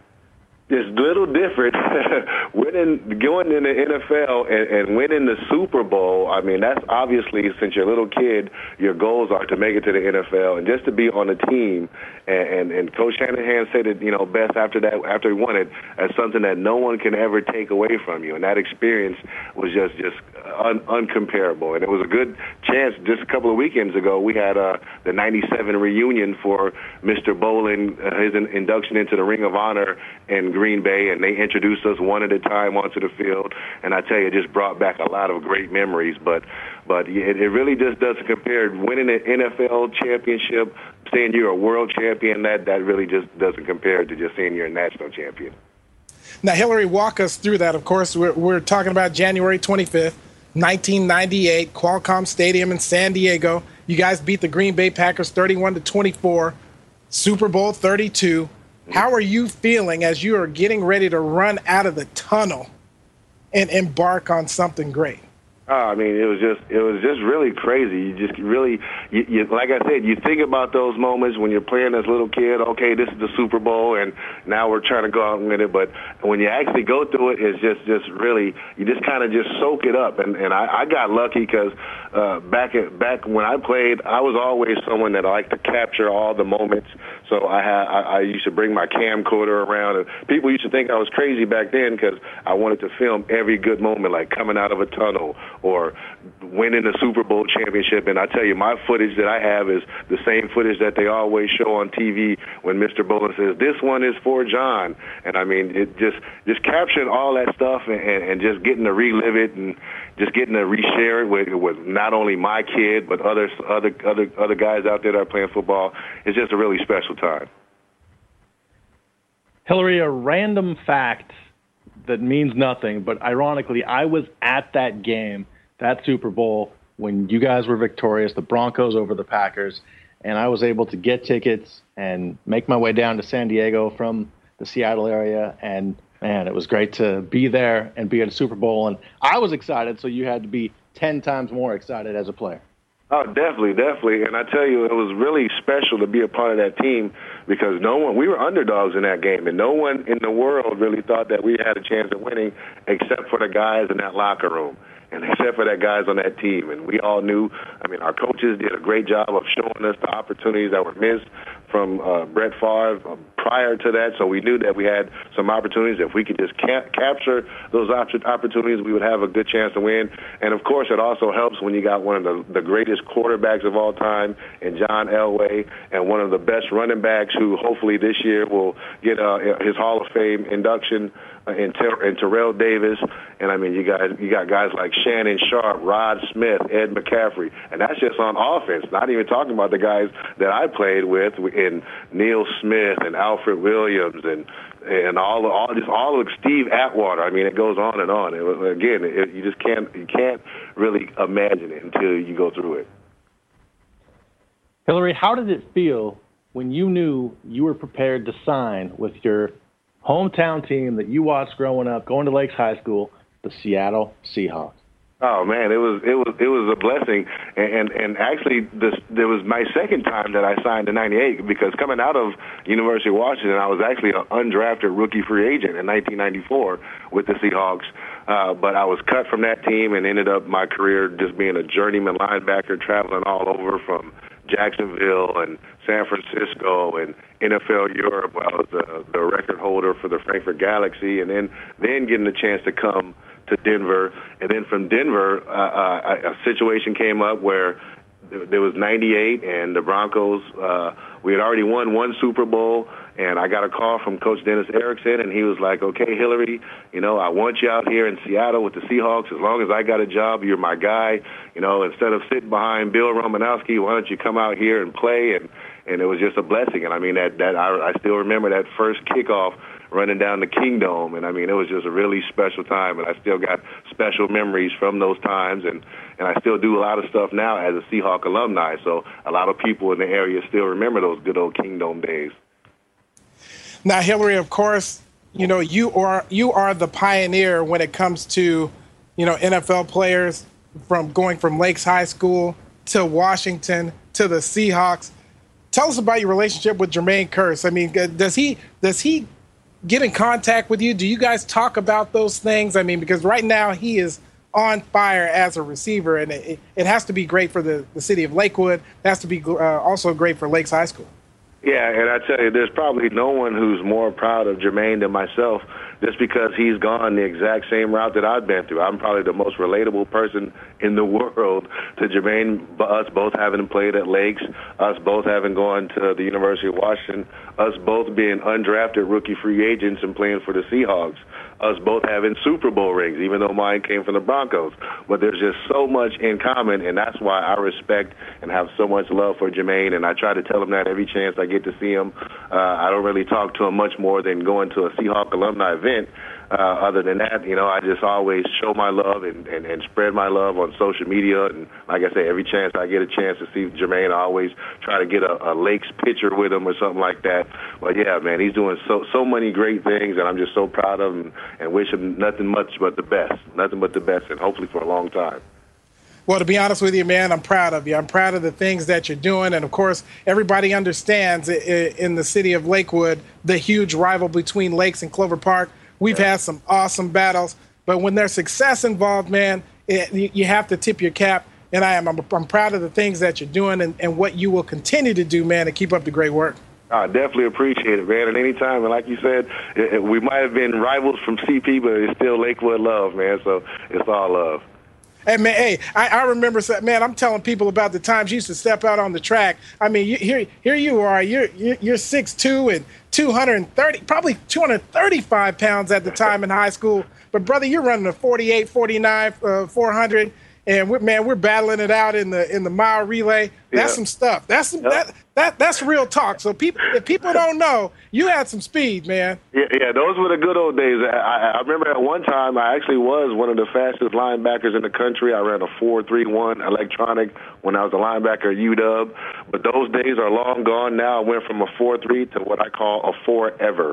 it's a little different winning, going in the N F L and, and winning the Super Bowl. I mean, that's obviously, since you're a little kid, your goals are to make it to the N F L and just to be on a team. And, and, and Coach Shanahan said it, you know, best after that, after he won it, as something that no one can ever take away from you. And that experience was just, just un, uncomparable. And it was a good chance. Just a couple of weekends ago, we had uh, the ninety-seven reunion for Mister Bolin, uh, his in, induction into the Ring of Honor in Green Bay, and they introduced us one at a time onto the field, and I tell you, it just brought back a lot of great memories. But but it, it really just doesn't compare. Winning an N F L championship, saying you're a world champion, that, that really just doesn't compare to just saying you're a national champion.
Now, Hillary, walk us through that. Of course, we're, we're talking about January twenty-fifth, nineteen ninety-eight, Qualcomm Stadium in San Diego. You guys beat the Green Bay Packers thirty-one to twenty-four, Super Bowl thirty-two. How are you feeling as you are getting ready to run out of the tunnel and embark on something great?
Oh, I mean, it was just it was just really crazy. You just really, you, you, like I said, you think about those moments when you're playing as a little kid. Okay, this is the Super Bowl, and now we're trying to go out and win it. But when you actually go through it, it's just just really, you just kind of just soak it up. And and I, I got lucky because uh, back at, back when I played, I was always someone that liked to capture all the moments. So I had I, I used to bring my camcorder around, and people used to think I was crazy back then because I wanted to film every good moment, like coming out of a tunnel or winning the Super Bowl championship. And I tell you, my footage that I have is the same footage that they always show on T V when Mister Bolin says, "This one is for John." And I mean, it just just capturing all that stuff and, and, and just getting to relive it and just getting to reshare it with, with not only my kid but other other other other guys out there that are playing football. It's just a really special time.
Hillary, a random fact that means nothing, but ironically, I was at that game, that Super Bowl, when you guys were victorious, the Broncos over the Packers, and I was able to get tickets and make my way down to San Diego from the Seattle area, and man, it was great to be there and be at a Super Bowl, and I was excited, so you had to be ten times more excited as a player.
Oh, definitely, definitely. And I tell you, it was really special to be a part of that team because no one, we were underdogs in that game, and no one in the world really thought that we had a chance of winning except for the guys in that locker room and except for that guys on that team. And we all knew, I mean, our coaches did a great job of showing us the opportunities that were missed from uh, Brett Favre uh, prior to that. So we knew that we had some opportunities. If we could just cap- capture those op- opportunities, we would have a good chance to win. And, of course, it also helps when you got one of the, the greatest quarterbacks of all time in John Elway and one of the best running backs who hopefully this year will get uh, his Hall of Fame induction uh, in, Ter- in Terrell Davis. And, I mean, you guys, you got guys like Shannon Sharp, Rod Smith, Ed McCaffrey. And that's just on offense, not even talking about the guys that I played with in Neil Smith and Alfred Williams and and all all just all of Steve Atwater. I mean, it goes on and on. It, again, it, you just can't you can't really imagine it until you go through it.
Hillary, how did it feel when you knew you were prepared to sign with your hometown team that you watched growing up, going to Lakes High School, the Seattle Seahawks?
Oh man, it was it was it was a blessing, and and, and actually this there was my second time that I signed in ninety-eight because coming out of University of Washington, I was actually an undrafted rookie free agent in nineteen ninety-four with the Seahawks, uh, but I was cut from that team and ended up my career just being a journeyman linebacker, traveling all over from Jacksonville and San Francisco and N F L Europe. I was the, the record holder for the Frankfurt Galaxy, and then then getting the chance to come to Denver, and then from Denver, uh, uh, a situation came up where there was ninety-eight, and the Broncos, uh, we had already won one Super Bowl, and I got a call from Coach Dennis Erickson, and he was like, okay, Hillary, you know, I want you out here in Seattle with the Seahawks. As long as I got a job, you're my guy. You know, instead of sitting behind Bill Romanowski, why don't you come out here and play? And, and it was just a blessing. And, I mean, that, that I, I still remember that first kickoff running down the Kingdome. And, I mean, it was just a really special time, and I still got special memories from those times. And, and I still do a lot of stuff now as a Seahawk alumni. So a lot of people in the area still remember those good old Kingdome days.
Now, Hillary, of course, you know, you are you are the pioneer when it comes to, you know, N F L players from going from Lakes High School to Washington to the Seahawks. Tell us about your relationship with Jermaine Kearse. I mean, does he does he get in contact with you? Do you guys talk about those things? I mean, because right now he is on fire as a receiver, and it, it has to be great for the, the city of Lakewood. It has to be uh, also great for Lakes High School.
Yeah, and I tell you, there's probably no one who's more proud of Jermaine than myself, just because he's gone the exact same route that I've been through. I'm probably the most relatable person in the world to Jermaine, us both having played at Lakes, us both having gone to the University of Washington, us both being undrafted rookie free agents and playing for the Seahawks, us both having Super Bowl rings, even though mine came from the Broncos. But there's just so much in common, and that's why I respect and have so much love for Jermaine, and I try to tell him that every chance I get to see him. Uh, I don't really talk to him much more than going to a Seahawk alumni event. Uh, other than that, you know, I just always show my love and, and, and spread my love on social media. And like I say, every chance I get a chance to see Jermaine, I always try to get a, a Lakes picture with him or something like that. But, yeah, man, he's doing so so many great things, and I'm just so proud of him and wish him nothing much but the best, nothing but the best, and hopefully for a long time.
Well, to be honest with you, man, I'm proud of you. I'm proud of the things that you're doing. And, of course, everybody understands in the city of Lakewood the huge rival between Lakes and Clover Park. We've yeah. had some awesome battles. But when there's success involved, man, it, you have to tip your cap. And I am. I'm, I'm proud of the things that you're doing and, and what you will continue to do, man, to keep up the great work.
I definitely appreciate it, man. At any time, and like you said, it, it, we might have been rivals from C P, but it's still Lakewood love, man. So it's all love.
Hey, man, hey, I, I remember, man, I'm telling people about the times you used to step out on the track. I mean, you, here here you are. You're you're six two and two hundred thirty, probably two hundred thirty-five pounds at the time in high school. But, brother, you're running a forty-eight, forty-nine, uh, four hundred. And we're, man, we're battling it out in the in the mile relay. That's yeah. some stuff. That's some, yep. that that that's real talk. So people, if people don't know, you had some speed, man.
Yeah, yeah, those were the good old days. I, I remember at one time I actually was one of the fastest linebackers in the country. I ran a four three one electronic when I was a linebacker at U W. But those days are long gone now. I went from a four three to what I call a forever.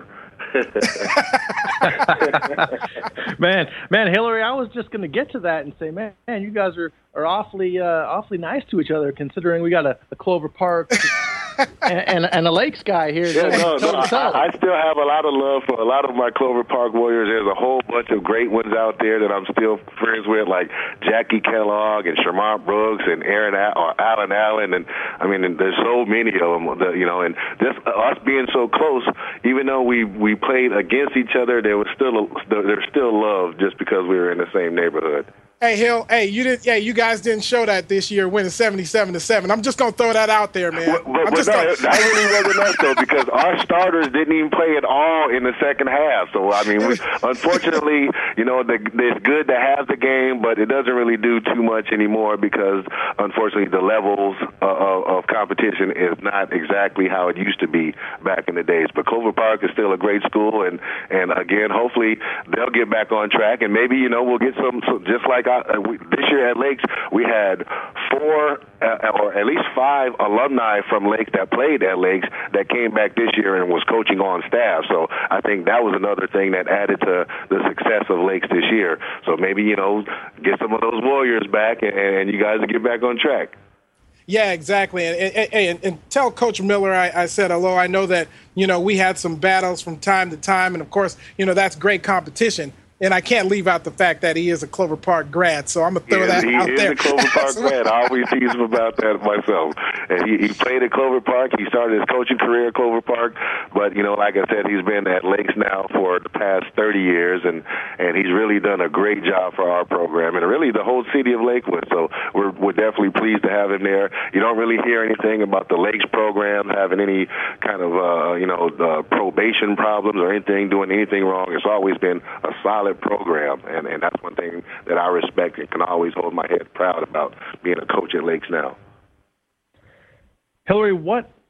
man, man, Hillary, I was just going to get to that and say, man, man, you guys are, are awfully, uh, awfully nice to each other, considering we got a, a Clover Park and, and, and a Lakes guy here.
Yeah, no, no, I, I still have a lot of love for a lot of my Clover Park Warriors. There's a whole bunch of great ones out there that I'm still friends with, like Jackie Kellogg and Shermont Brooks and Aaron or Alan Allen, and I mean, there's so many of them. The, you know, and just us being so close, even though we we played against each other, there was still a, there's still love just because we were in the same neighborhood.
Hey, Hill. Hey, you didn't. Yeah, you guys didn't show that this year, winning seventy-seven to seven. I'm just gonna throw that out there, man.
But, but,
I'm
but
just
no,
gonna...
that really wasn't us though, because our starters didn't even play at all in the second half. So I mean, we, unfortunately, you know, the, it's good to have the game, but it doesn't really do too much anymore because, unfortunately, the levels uh, of, of competition is not exactly how it used to be back in the days. But Clover Park is still a great school, and and again, hopefully, they'll get back on track, and maybe you know we'll get some, some just like I, we, this year at Lakes, we had four uh, or at least five alumni from Lakes that played at Lakes that came back this year and was coaching on staff. So I think that was another thing that added to the success of Lakes this year. So maybe, you know, get some of those Warriors back and, and you guys will get back on track.
Yeah, exactly. And, and, and, and tell Coach Miller I, I said hello. I know that, you know, we had some battles from time to time. And, of course, you know, that's great competition. And I can't leave out the fact that he is a Clover Park grad, so I'm going to throw
yeah,
that out there.
He is a Clover Park grad. I always tease him about that myself. And he, he played at Clover Park. He started his coaching career at Clover Park. But, you know, like I said, he's been at Lakes now for the past thirty years, and, and he's really done a great job for our program and really the whole city of Lakewood. So we're, we're definitely pleased to have him there. You don't really hear anything about the Lakes program having any kind of, uh, you know, uh, probation problems or anything, doing anything wrong. It's always been a solid program, and, and that's one thing that I respect and can always hold my head proud about being a coach at Lakes now.
Hillary, what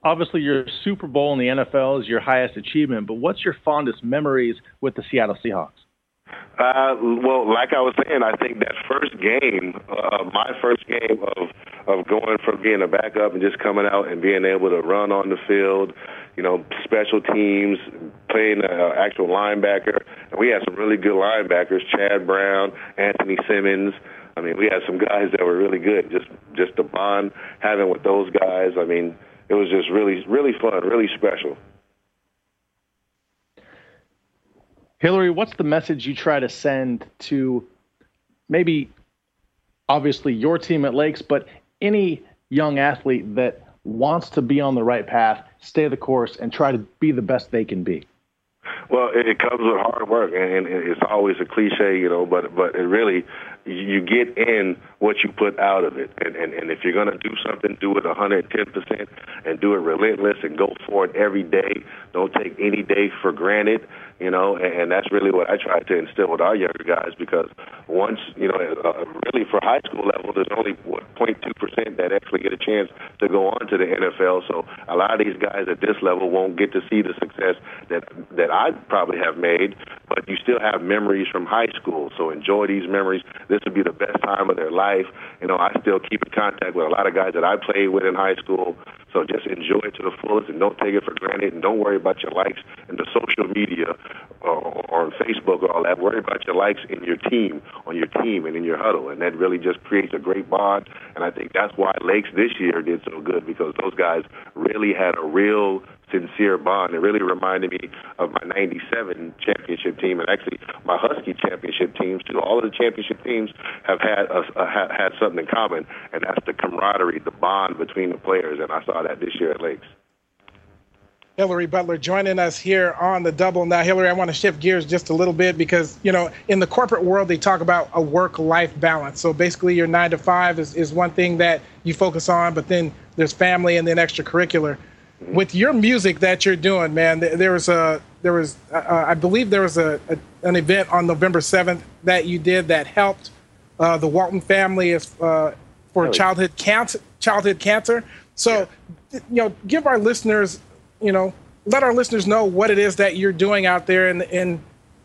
obviously your Super Bowl in the N F L is your highest achievement, but what's your fondest memories with the Seattle Seahawks?
Uh, well, like I was saying, I think that first game, uh, my first game of of going from being a backup and just coming out and being able to run on the field, you know, special teams, playing an actual linebacker. And we had some really good linebackers, Chad Brown, Anthony Simmons. I mean, we had some guys that were really good. Just just the bond having with those guys, I mean, it was just really, really fun, really special.
Hillary, what's the message you try to send to maybe, obviously, your team at Lakes, but any young athlete that wants to be on the right path, stay the course, and try to be the best they can be?
Well, it, it comes with hard work, and, and it's always a cliche, you know, but but it really, you get in what you put out of it. And, and, and if you're going to do something, do it one hundred ten percent and do it relentless and go for it every day. Don't take any day for granted, you know, and, and that's really what I try to instill with our younger guys, because once, you know, uh, really for high school level, there's only, what, zero point two percent that actually get a chance to go on to the N F L. So a lot of these guys at this level won't get to see the success that, that I probably have made, but you still have memories from high school. So enjoy these memories. This would be the best time of their life. You know, I still keep in contact with a lot of guys that I played with in high school. So just enjoy it to the fullest and don't take it for granted, and don't worry about your likes in the social media or, or on Facebook or all that. Worry about your likes in your team, on your team and in your huddle, and that really just creates a great bond. And I think that's why Lakes this year did so good, because those guys really had a real sincere bond. It really reminded me of my ninety-seven championship team, and actually my Husky championship teams too. All of the championship teams have had a, a, had something in common, and that's the camaraderie, the bond between the players, and I saw that this year at Lakes.
Hillary Butler joining us here on the Double. Now, Hillary, I want to shift gears just a little bit, because, you know, in the corporate world, they talk about a work-life balance. So basically your nine to five is, is one thing that you focus on, but then there's family and then extracurricular. With your music that you're doing, man, there was a there was uh, I believe there was a, a an event on November seventh that you did that helped uh, the Walton family if, uh, for really? childhood cancer. Childhood cancer. So, yeah. you know, give our listeners, you know, let our listeners know what it is that you're doing out there, and and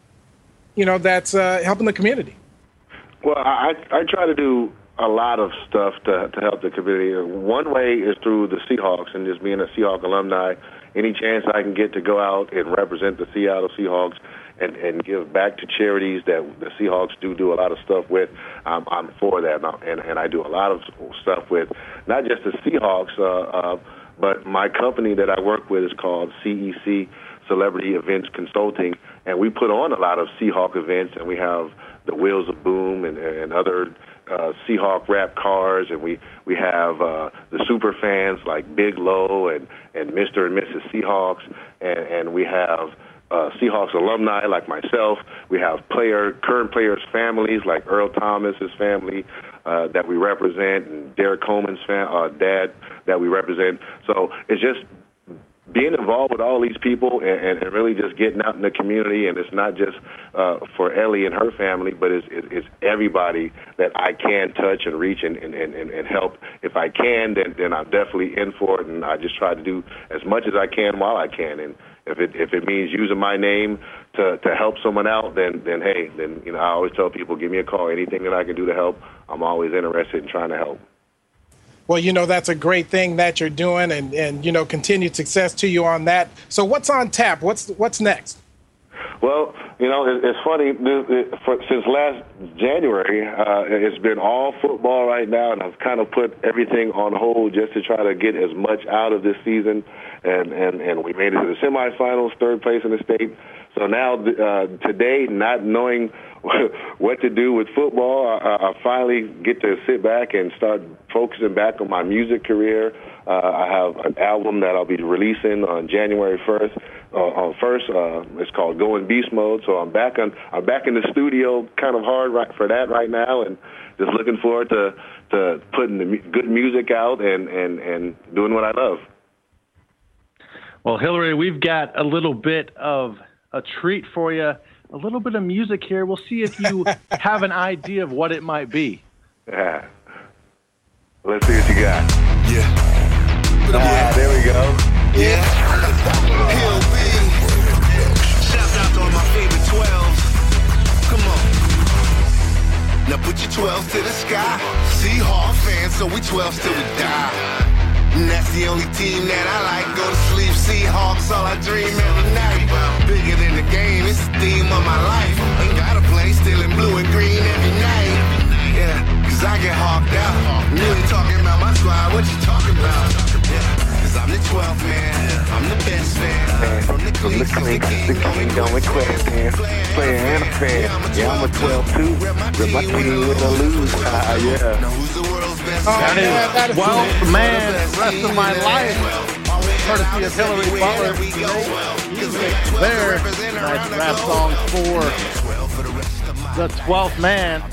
you know that's uh, helping the community.
Well, I I try to do a lot of stuff to to help the community. One way is through the Seahawks and just being a Seahawk alumni. Any chance I can get to go out and represent the Seattle Seahawks and, and give back to charities that the Seahawks do do a lot of stuff with, um, I'm for that. And, and I do a lot of stuff with not just the Seahawks, uh, uh, but my company that I work with is called C E C, Celebrity Events Consulting, and we put on a lot of Seahawk events, and we have the Wheels of Boom and, and other uh, Seahawk wrapped cars, and we, we have uh, the super fans like Big Low and, and Mister and Missus Seahawks, and, and we have uh, Seahawks alumni like myself. We have player current players' families like Earl Thomas's family uh, that we represent, and Derek Coleman's fam- uh, dad that we represent. So it's just being involved with all these people and, and really just getting out in the community. And it's not just uh, for Ellie and her family, but it's, it's everybody that I can touch and reach and, and, and, and help. If I can, then, then I'm definitely in for it. And I just try to do as much as I can while I can. And if it if it means using my name to, to help someone out, then, then, hey, then, you know, I always tell people, give me a call. Anything that I can do to help, I'm always interested in trying to help.
Well, you know, that's a great thing that you're doing, and, and you know, continued success to you on that. So what's on tap? What's what's next?
Well, you know, it, it's funny. For, since last January, uh, it's been all football right now, and I've kind of put everything on hold just to try to get as much out of this season. And, and, and we made it to the semifinals, third place in the state. So now uh, today, not knowing what to do with football, I, I finally get to sit back and start focusing back on my music career. Uh, I have an album that I'll be releasing on January first. Uh, on first, uh, it's called Go in Beast Mode. So I'm back on. I'm back in the studio, kind of hard right, for that right now, and just looking forward to to putting the good music out and, and, and doing what I love.
Well, Hillary, we've got a little bit of a treat for you, a little bit of music here. We'll see if you have an idea of what it might be.
Yeah. Let's see what you got.
Yeah.
Ah, there we go.
Yeah. Hill B. Shout out to all my favorite twelves. Come on. Now put your twelves to the sky. Seahawks fans, so we twelves till we die. And that's the only team that I like. Go to sleep, Seahawks, all I dream every night. Bigger than the game, it's the theme of my life. Ain't gotta play, still in blue and green every night. Yeah, cause I get hawked out. You ain't talking about my squad, what you talking about? Yeah. I'm the twelfth man, I'm the best fan. From the Cleats, the king, going quest, man. Player and a fan. Yeah, I'm a twelve too. Rep my team win or lose. Ah, yeah.
That is twelfth man, rest of my life. Courtesy of Hillary Butler. There, nice rap song for the twelfth man.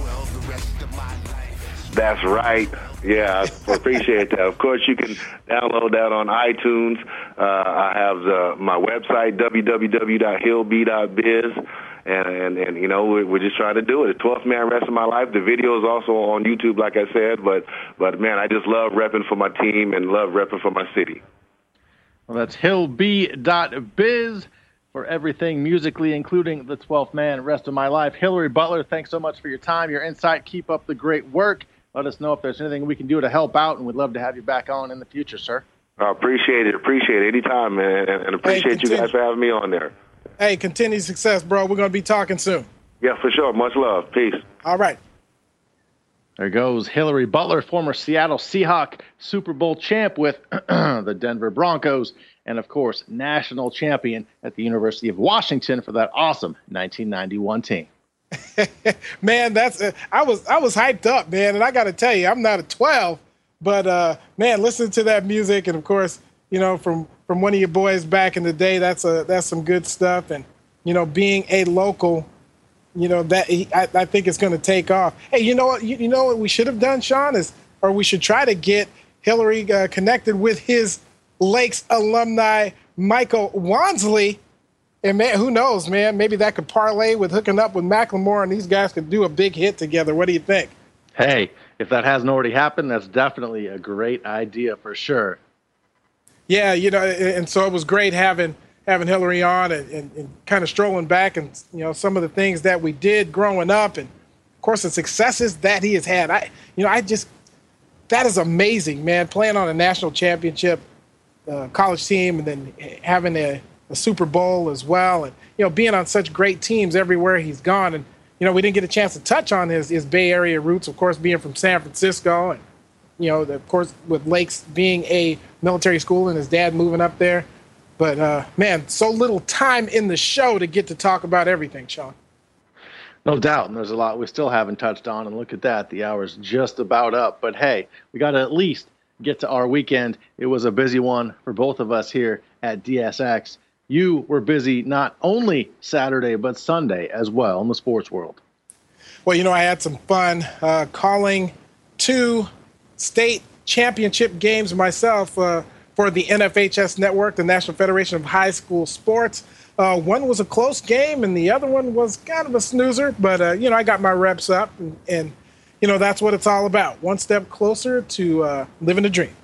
That's right. Yeah, I appreciate that. Of course, you can download that on iTunes. Uh, I have the, my website, w w w dot hill b dot biz. And, and, and, you know, we're, we're just trying to do it. The twelfth man rest of my life. The video is also on YouTube, like I said. But, but man, I just love repping for my team and love repping for my city.
Well, that's hill b dot biz for everything musically, including the twelfth man rest of my life. Hillary Butler, thanks so much for your time, your insight. Keep up the great work. Let us know if there's anything we can do to help out, and we'd love to have you back on in the future, sir.
I appreciate it. Appreciate it. Anytime, man. And, and appreciate hey, you guys for having me on there.
Hey, continued success, bro. We're going to be talking soon.
Yeah, for sure. Much love. Peace.
All right.
There goes Hillary Butler, former Seattle Seahawk Super Bowl champ with the Denver Broncos, and, of course, national champion at the University of Washington for that awesome nineteen ninety-one team.
Man, that's uh, I was I was hyped up, man, and I got to tell you, I'm not a twelve, but uh, man, listen to that music, and of course, you know, from from one of your boys back in the day, that's a that's some good stuff, and you know, being a local, you know, that I, I think it's going to take off. Hey, you know what? You, you know what we should have done, Sean, is or we should try to get Hillary uh, connected with his Lakes alumni, Michael Wansley. And, man, who knows, man? Maybe that could parlay with hooking up with Macklemore, and these guys could do a big hit together. What do you think?
Hey, if that hasn't already happened, that's definitely a great idea for sure.
Yeah, you know, and so it was great having having Hillary on and, and, and kind of strolling back and, you know, some of the things that we did growing up and, of course, the successes that he has had. I, you know, I just – that is amazing, man, playing on a national championship uh, college team and then having a – a Super Bowl as well, and you know, being on such great teams everywhere he's gone. And you know, we didn't get a chance to touch on his, his Bay Area roots, of course, being from San Francisco, and you know, the, of course, with Lakes being a military school and his dad moving up there. But uh, man, so little time in the show to get to talk about everything, Sean.
No doubt, and there's a lot we still haven't touched on. And look at that, the hour's just about up. But hey, we got to at least get to our weekend. It was a busy one for both of us here at D S X. You were busy not only Saturday, but Sunday as well in the sports world.
Well, you know, I had some fun uh, calling two state championship games myself uh, for the N F H S Network, the National Federation of High School Sports. Uh, one was a close game, and the other one was kind of a snoozer. But, uh, you know, I got my reps up, and, and, you know, that's what it's all about. One step closer to uh, living a dream.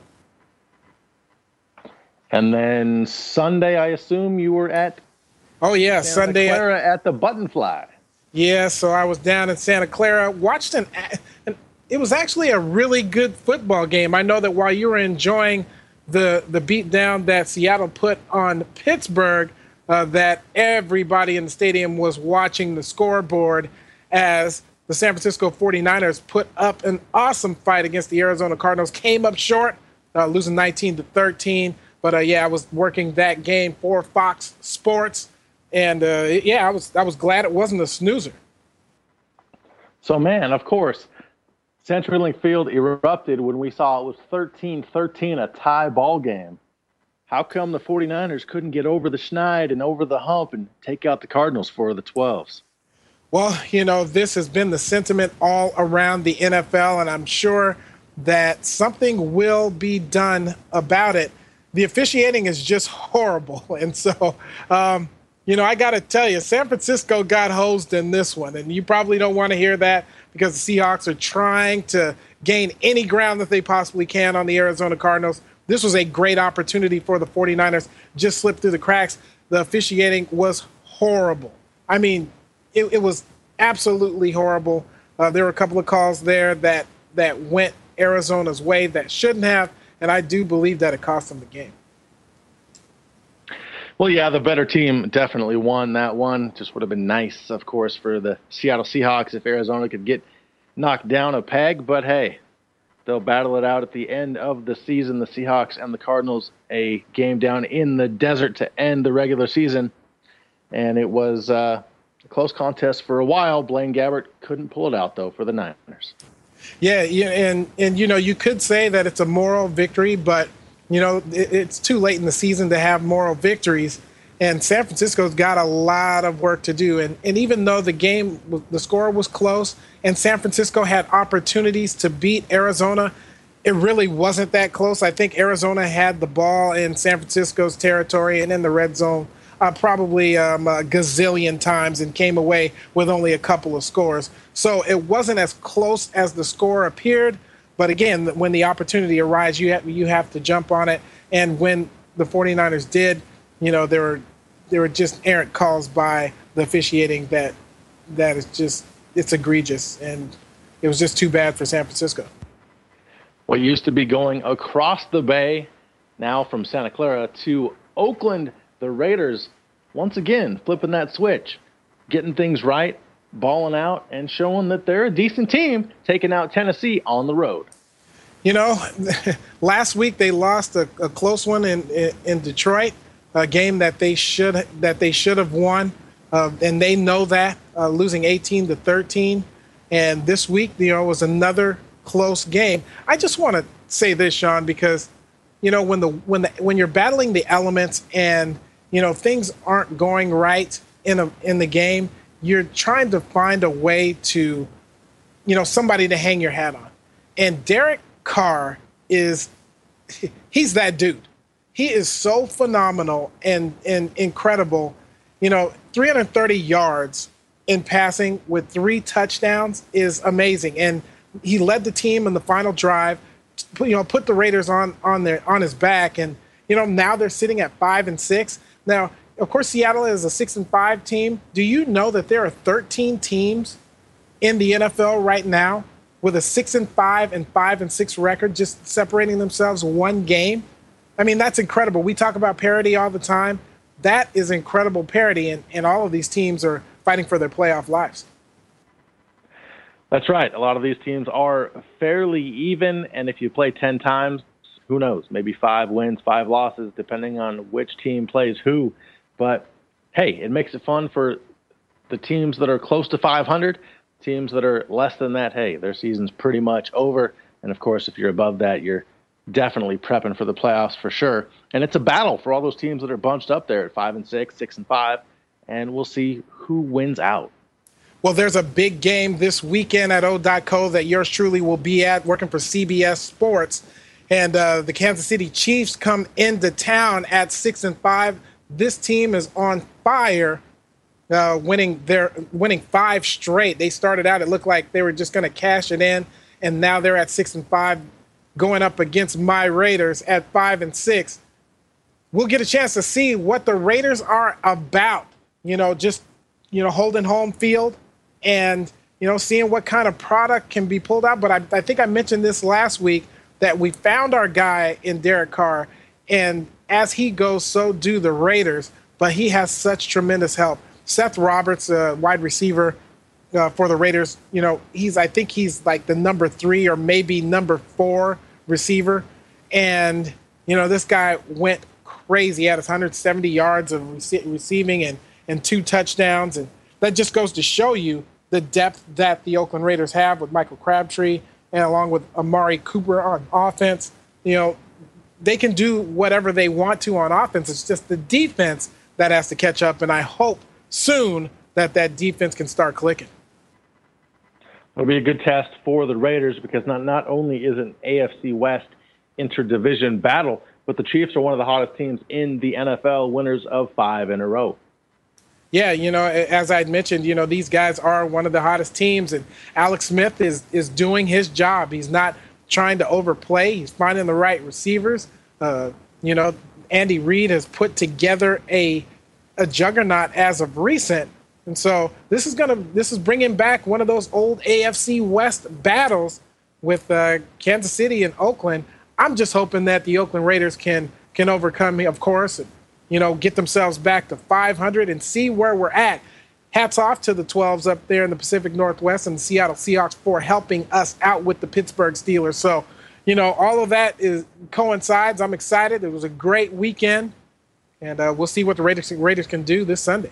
And then Sunday, I assume you were at
oh yeah
Santa
Sunday
Clara at, at the Buttonfly.
Yeah, so I was down in Santa Clara, watched an, an it was actually a really good football game. I know that while you were enjoying the the beatdown that Seattle put on Pittsburgh, uh, that everybody in the stadium was watching the scoreboard as the San Francisco forty-niners put up an awesome fight against the Arizona Cardinals, came up short, uh, losing nineteen to thirteen. But, uh, yeah, I was working that game for Fox Sports. And, uh, yeah, I was I was glad it wasn't a snoozer.
So, man, of course, CenturyLink Field erupted when we saw it was thirteen thirteen, a tie ball game. How come the forty-niners couldn't get over the schneid and over the hump and take out the Cardinals for the twelves?
Well, you know, this has been the sentiment all around the N F L, and I'm sure that something will be done about it. The officiating is just horrible. And so, um, you know, I got to tell you, San Francisco got hosed in this one. And you probably don't want to hear that because the Seahawks are trying to gain any ground that they possibly can on the Arizona Cardinals. this was a great opportunity for the 49ers, just slipped through the cracks. The officiating was horrible. I mean, it, it was absolutely horrible. Uh, there were a couple of calls there that, that went Arizona's way that shouldn't have, and I do believe that it cost them the game.
Well, yeah, the better team definitely won that one. Just would have been nice, of course, for the Seattle Seahawks if Arizona could get knocked down a peg. But, hey, they'll battle it out at the end of the season. The Seahawks and the Cardinals, a game down in the desert to end the regular season. And it was uh, a close contest for a while. Blaine Gabbert couldn't pull it out, though, for the Niners.
Yeah, yeah, and, and you know, you could say that it's a moral victory, but – you know, it's too late in the season to have moral victories, and San Francisco's got a lot of work to do. And, and even though the game, the score was close, and San Francisco had opportunities to beat Arizona, it really wasn't that close. I think Arizona had the ball in San Francisco's territory and in the red zone uh, probably um, a gazillion times and came away with only a couple of scores. So it wasn't as close as the score appeared. But again, when the opportunity arises, you have, you have to jump on it. And when the 49ers did, you know, there were there were just errant calls by the officiating that that is just, it's egregious. And it was just too bad for San Francisco.
What used to be going across the bay, now from Santa Clara to Oakland, the Raiders once again flipping that switch, getting things right, balling out, and showing that they're a decent team, taking out Tennessee on the road.
You know, last week they lost a, a close one in, in in Detroit, a game that they should that they should have won, uh, and they know that, uh, losing eighteen to thirteen. And this week, you know, was another close game. I just want to say this, Sean, because you know when the when the when you're battling the elements and you know things aren't going right in a in the game, you're trying to find a way to, you know, somebody to hang your hat on. And Derek Carr is, he's that dude. He is so phenomenal and, and incredible. You know, three hundred thirty yards in passing with three touchdowns is amazing. And he led the team in the final drive, you know, put the Raiders on, on their, on his back. And, you know, now they're sitting at five and six. Now, of course, Seattle is a six and five team. Do you know that there are thirteen teams in the N F L right now with a six and five and five and six record, just separating themselves one game? I mean, that's incredible. We talk about parity all the time. That is incredible parity, and, and all of these teams are fighting for their playoff lives.
That's right. A lot of these teams are fairly even, and if you play ten times, who knows? Maybe five wins, five losses, depending on which team plays who. But, hey, it makes it fun for the teams that are close to five hundred. Teams that are less than that, hey, their season's pretty much over. And, of course, if you're above that, you're definitely prepping for the playoffs for sure. And it's a battle for all those teams that are bunched up there at five and six, six and five. And we'll see who wins out.
Well, there's a big game this weekend at O dot co that yours truly will be at, working for C B S Sports. And uh, the Kansas City Chiefs come into town at six and five. This team is on fire, uh, winning their winning five straight. They started out, it looked like they were just going to cash it in, and now they're at six and five, going up against my Raiders at five and six. We'll get a chance to see what the Raiders are about. You know, just you know, holding home field, and you know, seeing what kind of product can be pulled out. But I, I think I mentioned this last week that we found our guy in Derek Carr, and as he goes, so do the Raiders, but he has such tremendous help. Seth Roberts, uh, wide receiver uh, for the Raiders, you know, he's I think he's like the number three or maybe number four receiver. And, you know, this guy went crazy. He had one hundred seventy yards of rece- receiving and, and two touchdowns. And that just goes to show you the depth that the Oakland Raiders have with Michael Crabtree and along with Amari Cooper on offense. You know, they can do whatever they want to on offense. It's just the defense that has to catch up, and I hope soon that that defense can start clicking.
It'll be a good test for the Raiders because not, not only is it an A F C West interdivision battle, but the Chiefs are one of the hottest teams in the N F L, winners of five in a row.
Yeah, you know, as I had mentioned, you know, these guys are one of the hottest teams, and Alex Smith is is doing his job. He's not trying to overplay. He's finding the right receivers. Uh, you know, Andy Reid has put together a a juggernaut as of recent, and so this is gonna this is bringing back one of those old A F C West battles with uh, Kansas City and Oakland. I'm just hoping that the Oakland Raiders can can overcome me, of course, and, you know, get themselves back to five hundred and see where we're at. Hats off to the twelves up there in the Pacific Northwest and the Seattle Seahawks for helping us out with the Pittsburgh Steelers. So, you know, all of that is coincides. I'm excited. It was a great weekend, and uh, we'll see what the Raiders, Raiders can do this Sunday.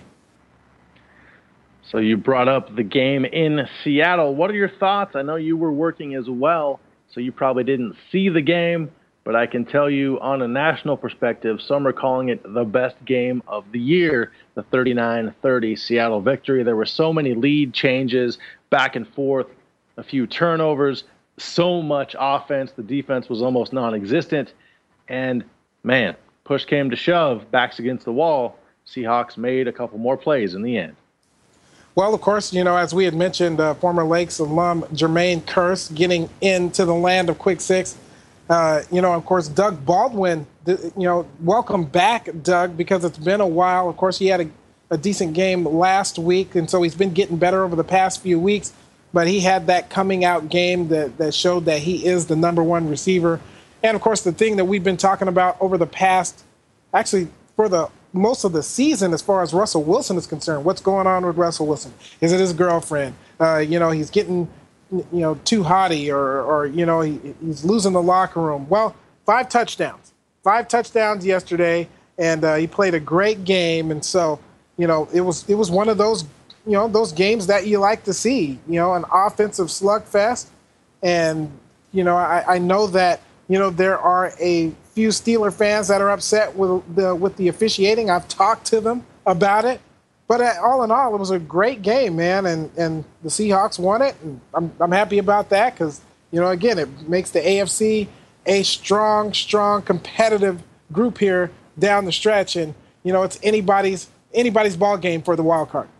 So you brought up the game in Seattle. What are your thoughts? I know you were working as well, so you probably didn't see the game, but I can tell you on a national perspective, some are calling it the best game of the year, the thirty-nine thirty Seattle victory. There were so many lead changes, back and forth, a few turnovers, so much offense. The defense was almost non-existent. And, man, push came to shove, backs against the wall. Seahawks made a couple more plays in the end.
Well, of course, you know, as we had mentioned, uh, former Lakes alum Jermaine Kearse getting into the land of quick six. Uh, you know, of course, Doug Baldwin, you know, welcome back, Doug, because it's been a while. Of course, he had a, a decent game last week, and so he's been getting better over the past few weeks. But he had that coming out game that, that showed that he is the number one receiver. And, of course, the thing that we've been talking about over the past, actually, for the most of the season as far as Russell Wilson is concerned, what's going on with Russell Wilson? Is it his girlfriend? Uh, you know, he's getting – you know, too haughty, or, or you know, he, he's losing the locker room. Well, five touchdowns. Five touchdowns yesterday, and uh, he played a great game. And so, you know, it was it was one of those, you know, those games that you like to see, you know, an offensive slugfest. And, you know, I, I know that, you know, there are a few Steeler fans that are upset with the, with the officiating. I've talked to them about it. But all in all, it was a great game, man, and, and the Seahawks won it, and I'm I'm happy about that because, you know, again, it makes the A F C a strong, strong, competitive group here down the stretch, and, you know, it's anybody's anybody's ball game for the wild card.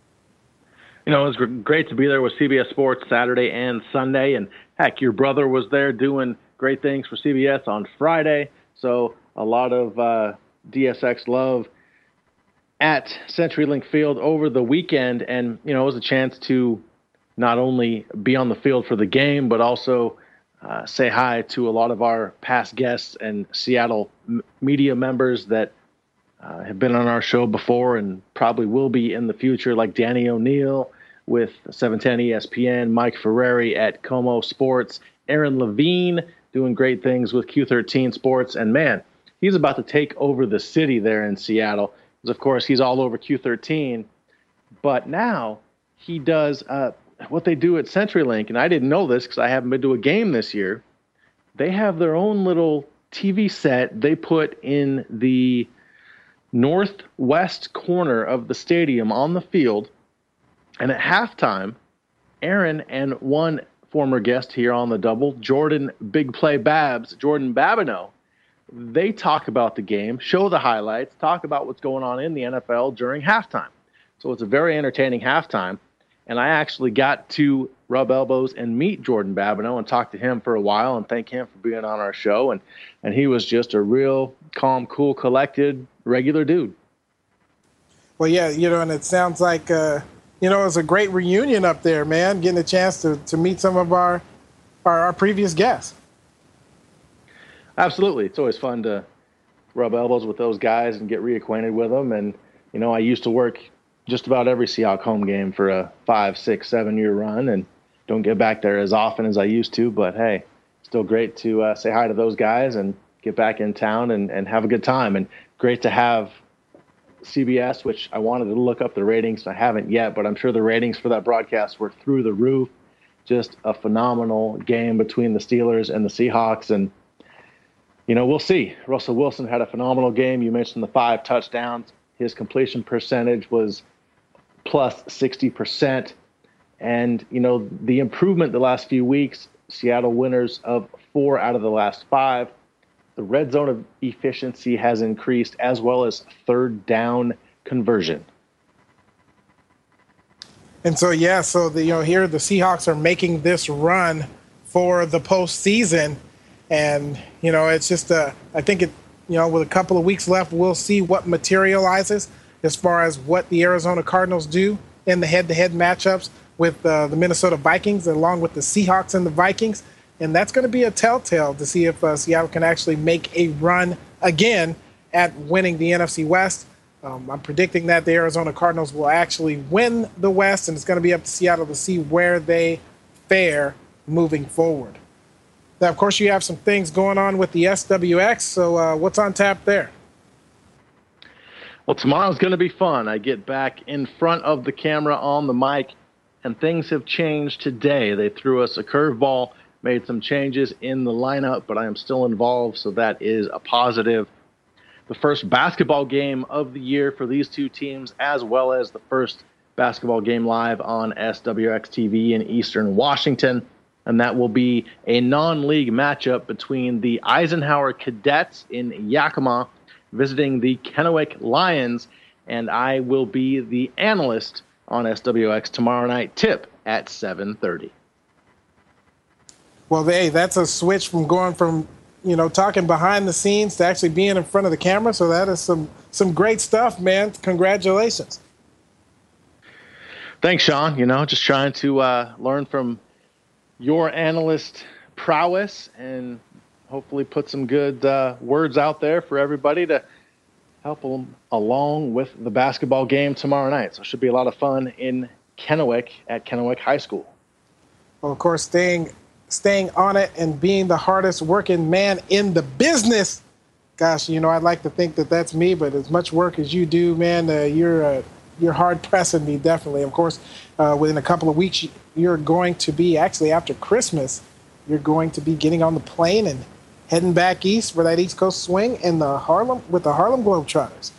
You know, it was great to be there with C B S Sports Saturday and Sunday, and, heck, your brother was there doing great things for C B S on Friday, so a lot of uh, D S X love at CenturyLink Field over the weekend, and, you know, it was a chance to not only be on the field for the game, but also uh, say hi to a lot of our past guests and Seattle m- media members that uh, have been on our show before and probably will be in the future, like Danny O'Neill with seven ten E S P N, Mike Ferreri at Como Sports, Aaron Levine doing great things with Q thirteen Sports, and, man, he's about to take over the city there in Seattle. Of course, he's all over Q thirteen, but now he does uh, what they do at CenturyLink, and I didn't know this because I haven't been to a game this year. They have their own little T V set they put in the northwest corner of the stadium on the field, and at halftime, Aaron and one former guest here on the double, Jordan Big Play Babs, Jordan Babineau, they talk about the game, show the highlights, talk about what's going on in the N F L during halftime. So it's a very entertaining halftime. And I actually got to rub elbows and meet Jordan Babineau and talk to him for a while and thank him for being on our show. And, and he was just a real calm, cool, collected, regular dude.
Well, yeah, you know, and it sounds like, uh, you know, it was a great reunion up there, man, getting a chance to, to meet some of our, our, our previous guests.
Absolutely. It's always fun to rub elbows with those guys and get reacquainted with them. And, you know, I used to work just about every Seahawks home game for a five, six, seven-year run and don't get back there as often as I used to. But, hey, still great to uh, say hi to those guys and get back in town and, and have a good time. And great to have C B S, which I wanted to look up the ratings. I haven't yet, but I'm sure the ratings for that broadcast were through the roof. Just a phenomenal game between the Steelers and the Seahawks. And, you know, we'll see. Russell Wilson had a phenomenal game. You mentioned the five touchdowns. His completion percentage was plus sixty percent. And, you know, the improvement the last few weeks, Seattle winners of four out of the last five. The red zone of efficiency has increased, as well as third down conversion.
And so, yeah, so, the, you know, here the Seahawks are making this run for the postseason. And, you know, it's just, uh, I think it, you know, with a couple of weeks left, we'll see what materializes as far as what the Arizona Cardinals do in the head-to-head matchups with uh, the Minnesota Vikings, along with the Seahawks and the Vikings. And that's going to be a telltale to see if uh, Seattle can actually make a run again at winning the N F C West. Um, I'm predicting that the Arizona Cardinals will actually win the West, and it's going to be up to Seattle to see where they fare moving forward. Now, of course, you have some things going on with the S W X, so uh, what's on tap there?
Well, tomorrow's going to be fun. I get back in front of the camera on the mic, and things have changed today. They threw us a curveball, made some changes in the lineup, but I am still involved, so that is a positive. The first basketball game of the year for these two teams, as well as the first basketball game live on S W X T V in Eastern Washington. And that will be a non-league matchup between the Eisenhower Cadets in Yakima visiting the Kennewick Lions, and I will be the analyst on S W X tomorrow night, tip at seven thirty.
Well, hey, that's a switch from going from, you know, talking behind the scenes to actually being in front of the camera, so that is some, some great stuff, man. Congratulations.
Thanks, Sean. You know, just trying to uh, learn from your analyst prowess and hopefully put some good uh, words out there for everybody to help them along with the basketball game tomorrow night. So it should be a lot of fun in Kennewick at Kennewick High School.
Well, of course, staying staying on it and being the hardest working man in the business. Gosh, you know, I'd like to think that that's me, but as much work as you do, man, uh, you're uh, you're hard pressing me, definitely. Of course, uh, within a couple of weeks, you're going to be, actually after Christmas, you're going to be getting on the plane and heading back east for that East Coast swing in the Harlem with the Harlem Globetrotters.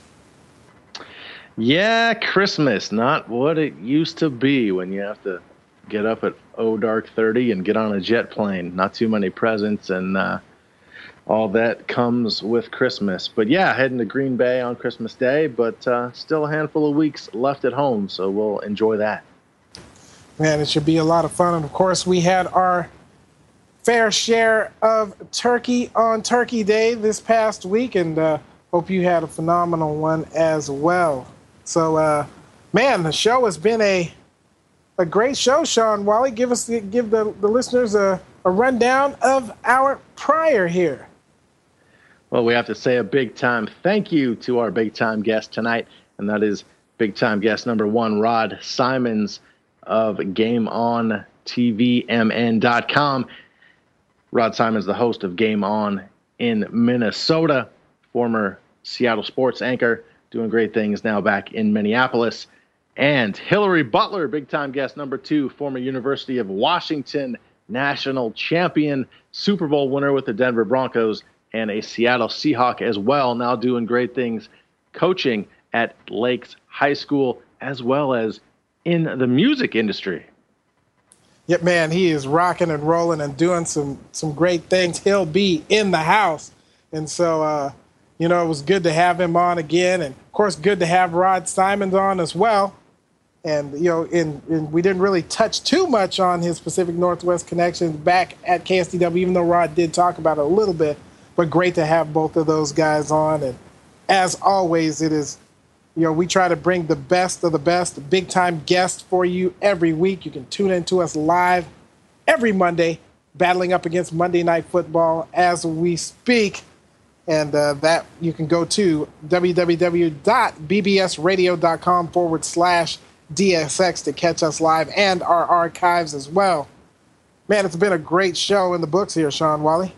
Yeah, Christmas, not what it used to be when you have to get up at oh dark thirty and get on a jet plane. Not too many presents and uh, all that comes with Christmas. But yeah, heading to Green Bay on Christmas Day, but uh, still a handful of weeks left at home, so we'll enjoy that.
Man, it should be a lot of fun. And of course, we had our fair share of turkey on Turkey Day this past week, and uh, hope you had a phenomenal one as well. So, uh, man, the show has been a a great show, Sean Wally. Give us give the, the listeners a, a rundown of our prior here.
Well, we have to say a big time thank you to our big time guest tonight, and that is big time guest number one, Rod Simons of Game On T V M N dot com. Rod Simons, the host of Game On in Minnesota, former Seattle sports anchor, doing great things now back in Minneapolis. And Hillary Butler, big-time guest number two, former University of Washington national champion, Super Bowl winner with the Denver Broncos, and a Seattle Seahawk as well, now doing great things coaching at Lakes High School as well as in the music industry.
Yep, man, he is rocking and rolling and doing some some great things. He'll be in the house. And so, uh, you know, it was good to have him on again. And, of course, good to have Rod Simons on as well. And, you know, in, in, we didn't really touch too much on his Pacific Northwest connections back at K S D W, even though Rod did talk about it a little bit. But great to have both of those guys on. And as always, it is, you know, we try to bring the best of the best, big-time guests for you every week. You can tune in to us live every Monday, battling up against Monday Night Football as we speak. And uh, that you can go to www.bbsradio.com forward slash DSX to catch us live and our archives as well. Man, it's been a great show in the books here, Sean Wally.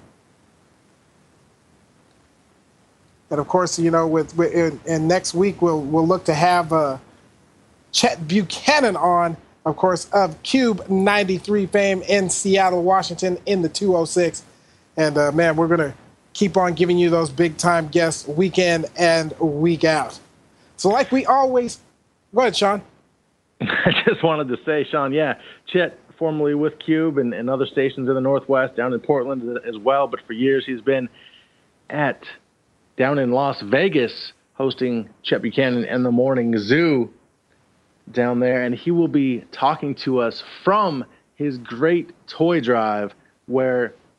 And of course, you know, with, with and next week we'll we'll look to have uh, Chet Buchanan on, of course, of Cube ninety-three fame in Seattle, Washington, in the two oh six. And uh, man, we're gonna keep on giving you those big time guests week in and week out. So, like we always, go ahead, Sean.
I just wanted to say, Sean, yeah, Chet, formerly with Cube and, and other stations in the Northwest, down in Portland as well, but for years he's been at down in Las Vegas hosting Chet Buchanan and the Morning Zoo down there, and he will be talking to us from his great toy drive where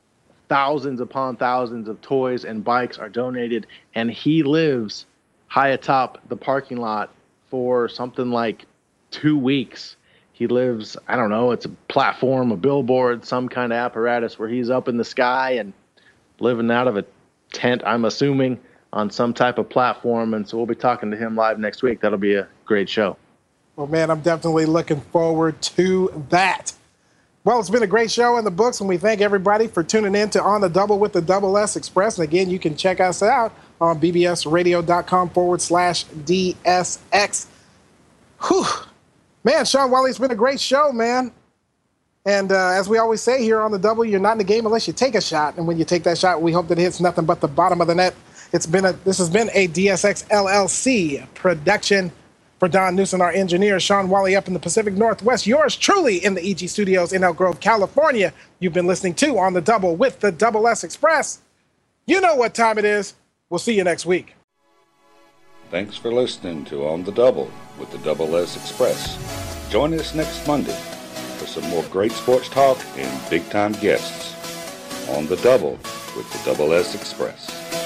thousands upon thousands of toys and bikes are donated, and he lives high atop the parking lot for something like two weeks. He lives, I don't know, it's a platform, a billboard, some kind of apparatus where he's up in the sky and living out of a tent, I'm assuming, on some type of platform. And so we'll be talking to him live next week. That'll be a great show.
Well, man, I'm definitely looking forward to that. Well, it's been a great show in the books, and we thank everybody for tuning in to On the Double with the Double S Express. And again, you can check us out on bbsradio.com forward slash DSX. Whew. Man, Sean Wally, it's been a great show, man. And uh, as we always say here on the Double, you're not in the game unless you take a shot. And when you take that shot, we hope that it hits nothing but the bottom of the net. It's been a, this has been a D S X L L C production. For Don Newsom, our engineer, Sean Wally up in the Pacific Northwest, yours truly in the E G Studios in Elk Grove, California. You've been listening to On the Double with the Double S Express. You know what time it is. We'll see you next week.
Thanks for listening to On the Double with the Double S Express. Join us next Monday for some more great sports talk and big-time guests. On the Double with the Double S Express.